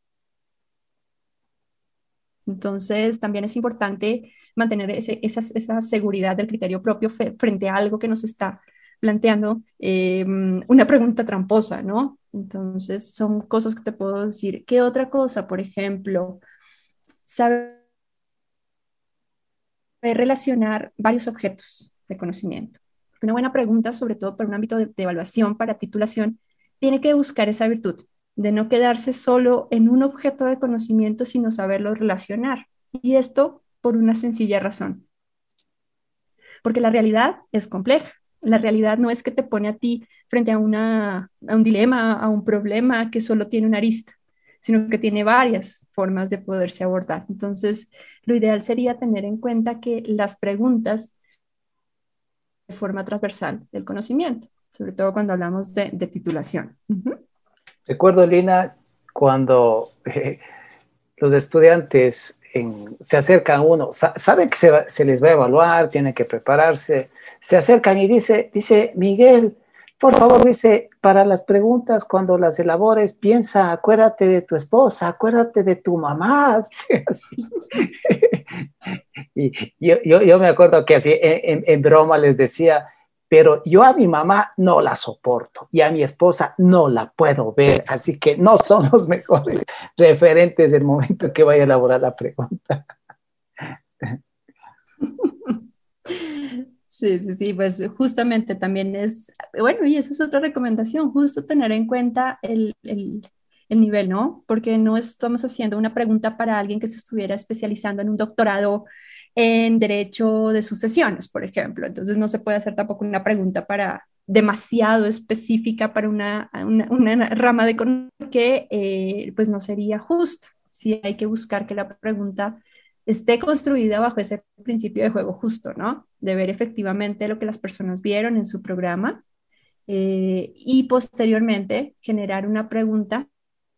Speaker 4: Entonces también es importante mantener esa seguridad del criterio propio frente a algo que nos está planteando una pregunta tramposa, ¿no? Entonces, son cosas que te puedo decir. ¿Qué otra cosa? Por ejemplo, saber relacionar varios objetos de conocimiento. Una buena pregunta, sobre todo para un ámbito de evaluación, para titulación, tiene que buscar esa virtud de no quedarse solo en un objeto de conocimiento, sino saberlo relacionar. Y esto por una sencilla razón, porque la realidad es compleja. La realidad no es que te pone a ti frente a un dilema, a un problema que solo tiene una arista, sino que tiene varias formas de poderse abordar. Entonces, lo ideal sería tener en cuenta que las preguntas de forma transversal del conocimiento, sobre todo cuando hablamos de titulación.
Speaker 3: Recuerdo, Lina, cuando los estudiantes se acercan a uno, saben que se les va a evaluar, tienen que prepararse, se acercan y dice Miguel, por favor, dice, para las preguntas, cuando las elabores, piensa, acuérdate de tu esposa, acuérdate de tu mamá. Dice así. Y yo me acuerdo que así en broma les decía, pero yo a mi mamá no la soporto y a mi esposa no la puedo ver, así que no son los mejores referentes del momento que vaya a elaborar la pregunta.
Speaker 4: Sí, sí, sí, pues justamente también es, bueno, y esa es otra recomendación, justo tener en cuenta el nivel, ¿no? Porque no estamos haciendo una pregunta para alguien que se estuviera especializando en un doctorado en derecho de sucesiones, por ejemplo. Entonces no se puede hacer tampoco una pregunta para demasiado específica para una rama de conocimiento que pues no sería justo. Sí hay que buscar que la pregunta esté construida bajo ese principio de juego justo, ¿no? De ver efectivamente lo que las personas vieron en su programa y posteriormente generar una pregunta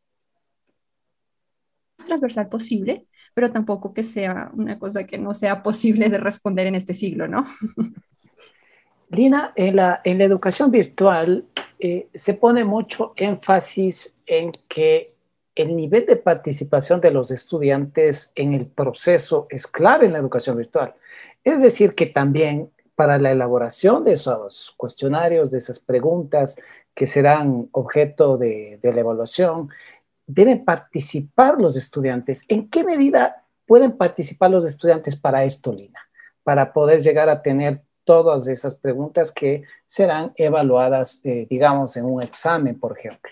Speaker 4: más transversal posible, pero tampoco que sea una cosa que no sea posible de responder en este siglo, ¿no?
Speaker 3: Lina, en la educación virtual se pone mucho énfasis en que el nivel de participación de los estudiantes en el proceso es clave en la educación virtual. Es decir, que también para la elaboración de esos cuestionarios, de esas preguntas que serán objeto de la evaluación, deben participar los estudiantes. ¿En qué medida pueden participar los estudiantes para esto, Lina? Para poder llegar a tener todas esas preguntas que serán evaluadas, digamos, en un examen, por ejemplo.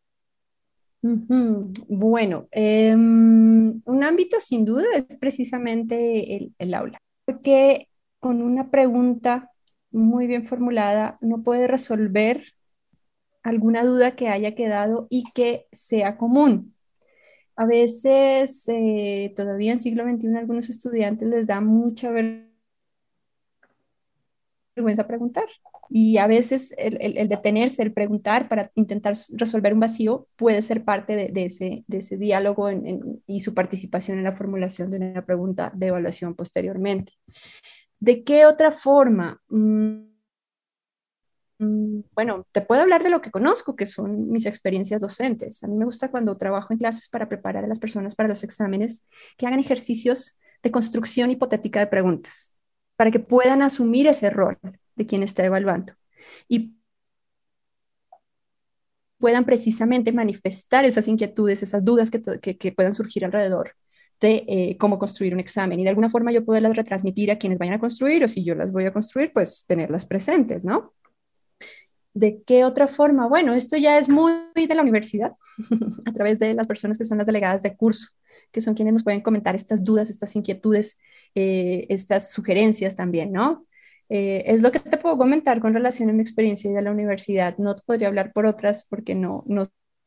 Speaker 4: Bueno, un ámbito sin duda es precisamente el aula, porque con una pregunta muy bien formulada no puede resolver alguna duda que haya quedado y que sea común. A veces, todavía en siglo XXI, a algunos estudiantes les da mucha vergüenza preguntar. Y a veces el detenerse, el preguntar para intentar resolver un vacío puede ser parte de ese diálogo y su participación en la formulación de una pregunta de evaluación posteriormente. ¿De qué otra forma? Bueno, te puedo hablar de lo que conozco, que son mis experiencias docentes. A mí me gusta cuando trabajo en clases para preparar a las personas para los exámenes, que hagan ejercicios de construcción hipotética de preguntas, para que puedan asumir ese rol de quien está evaluando y puedan precisamente manifestar esas inquietudes, esas dudas que puedan surgir alrededor de cómo construir un examen y de alguna forma yo poderlas retransmitir a quienes vayan a construir o si yo las voy a construir, pues tenerlas presentes, ¿no? ¿De qué otra forma? Bueno, esto ya es muy de la universidad, a través de las personas que son las delegadas de curso, que son quienes nos pueden comentar estas dudas, estas inquietudes, estas sugerencias también, ¿no? Es lo que te puedo comentar con relación a mi experiencia de la universidad. No te podría hablar por otras porque no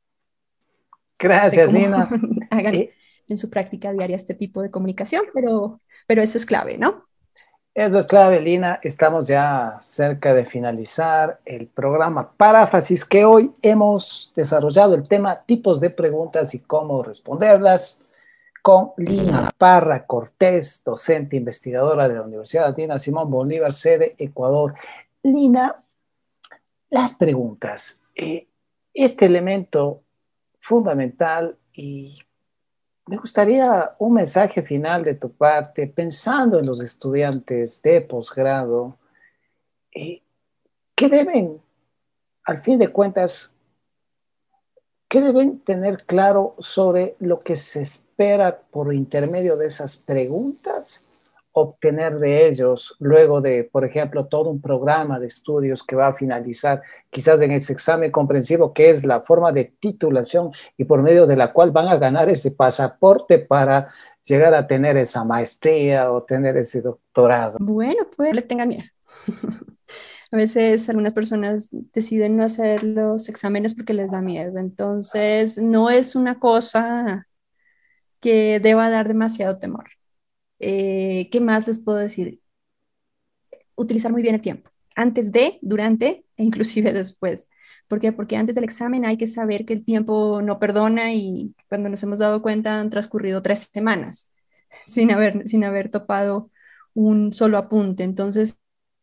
Speaker 4: sé
Speaker 3: Gracias,
Speaker 4: cómo
Speaker 3: Lina.
Speaker 4: hagan
Speaker 3: Y
Speaker 4: en su práctica diaria este tipo de comunicación, pero eso es clave, ¿no?
Speaker 3: eso es clave, Lina. Estamos ya cerca de finalizar el programa Paráfrasis, que hoy hemos desarrollado el tema tipos de preguntas y cómo responderlas con Lina Parra Cortés, docente investigadora de la Universidad Andina Simón Bolívar, sede Ecuador. Lina, las preguntas. Este elemento fundamental y me gustaría un mensaje final de tu parte, pensando en los estudiantes de posgrado, eh, ¿qué deben, al fin de cuentas, qué deben tener claro sobre lo que se espera por intermedio de esas preguntas, obtener de ellos luego de, por ejemplo, todo un programa de estudios que va a finalizar quizás en ese examen comprensivo, que es la forma de titulación y por medio de la cual van a ganar ese pasaporte para llegar a tener esa maestría o tener ese doctorado?
Speaker 4: Bueno, pues le tengan miedo. A veces algunas personas deciden no hacer los exámenes porque les da miedo. Entonces, no es una cosa que deba dar demasiado temor. ¿Qué más les puedo decir? Utilizar muy bien el tiempo, antes de, durante e inclusive después. ¿Por qué? Porque antes del examen hay que saber que el tiempo no perdona y cuando nos hemos dado cuenta han transcurrido 3 semanas sin haber topado un solo apunte. Entonces,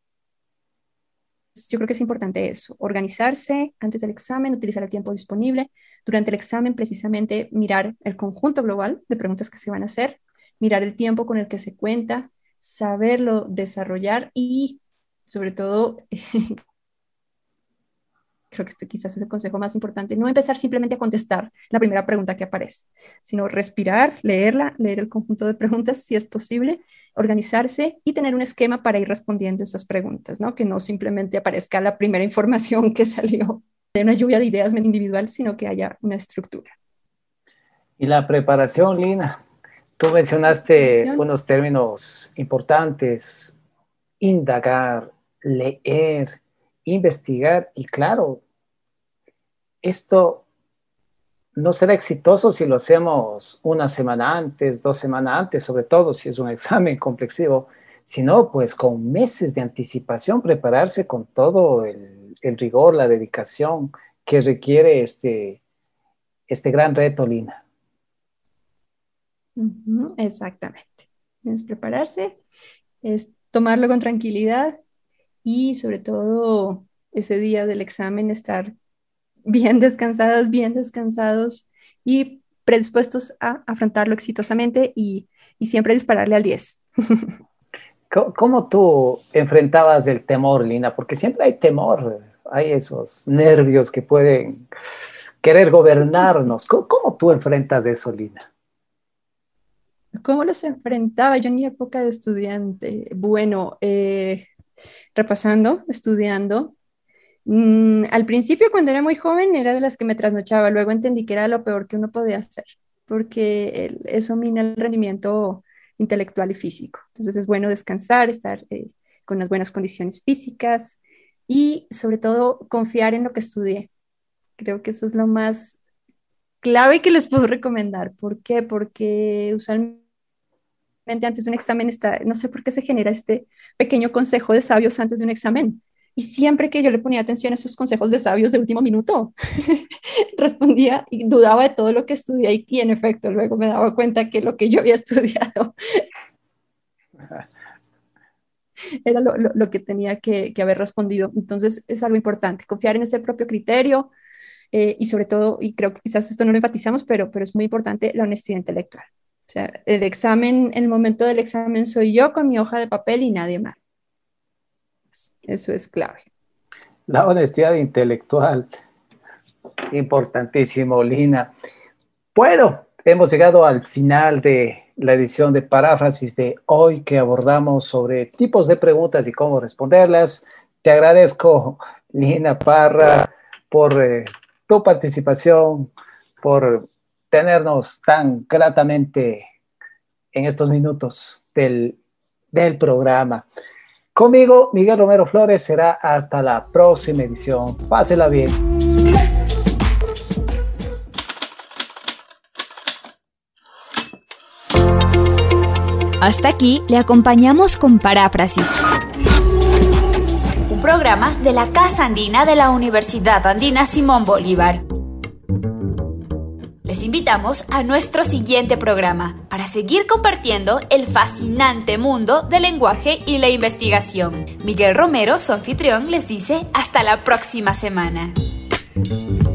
Speaker 4: yo creo que es importante eso, organizarse antes del examen, utilizar el tiempo disponible. Durante el examen, precisamente mirar el conjunto global de preguntas que se van a hacer, mirar el tiempo con el que se cuenta, saberlo desarrollar y, sobre todo, creo que este quizás es el consejo más importante, no empezar simplemente a contestar la primera pregunta que aparece, sino respirar, leerla, leer el conjunto de preguntas si es posible, organizarse y tener un esquema para ir respondiendo esas preguntas, ¿no? Que no simplemente aparezca la primera información que salió de una lluvia de ideas individual, sino que haya una estructura.
Speaker 3: Y la preparación, Lina, tú mencionaste
Speaker 4: Preparación.
Speaker 3: unos términos importantes: indagar, leer, investigar, y claro, esto no será exitoso si lo hacemos una semana antes, 2 semanas antes, sobre todo si es un examen complexivo, sino pues con meses de anticipación prepararse con todo el rigor, la dedicación que requiere este gran reto, Lina.
Speaker 4: Ujú, exactamente. Es prepararse, es tomarlo con tranquilidad y sobre todo ese día del examen estar bien descansadas, bien descansados y predispuestos a afrontarlo exitosamente y siempre dispararle al 10.
Speaker 3: ¿Cómo tú enfrentabas el temor, Lina? Porque siempre hay temor, hay esos nervios que pueden querer gobernarnos. ¿Cómo tú enfrentas eso, Lina?
Speaker 4: ¿Cómo los enfrentaba yo en mi época de estudiante? Bueno, repasando, estudiando. Al principio, cuando era muy joven, era de las que me trasnochaba. Luego entendí que era lo peor que uno podía hacer, porque eso mina el rendimiento intelectual y físico. Entonces es bueno descansar, estar con unas buenas condiciones físicas y sobre todo confiar en lo que estudié. Creo que eso es lo más clave que les puedo recomendar. ¿Por qué? Porque usualmente antes de un examen está, no sé por qué se genera este pequeño consejo de sabios antes de un examen. Y siempre que yo le ponía atención a esos consejos de sabios de último minuto, respondía y dudaba de todo lo que estudié y en efecto luego me daba cuenta que lo que yo había estudiado era lo que tenía que haber respondido. Entonces es algo importante, confiar en ese propio criterio y sobre todo, y creo que quizás esto no lo enfatizamos, pero es muy importante la honestidad intelectual. O sea, el examen, en el momento del examen soy yo con mi hoja de papel y nadie más. Eso es clave.
Speaker 3: La honestidad intelectual, importantísimo, Lina. Bueno, hemos llegado al final de la edición de Paráfrasis de hoy, que abordamos sobre tipos de preguntas y cómo responderlas. Te agradezco Lina Parra, por tu participación, por tenernos tan gratamente en estos minutos del programa. Conmigo, Miguel Romero Flores, será hasta la próxima edición. Pásela bien.
Speaker 1: Hasta aquí le acompañamos con Paráfrasis, un programa de la Casa Andina de la Universidad Andina Simón Bolívar. Les invitamos a nuestro siguiente programa para seguir compartiendo el fascinante mundo del lenguaje y la investigación. Miguel Romero, su anfitrión, les dice hasta la próxima semana.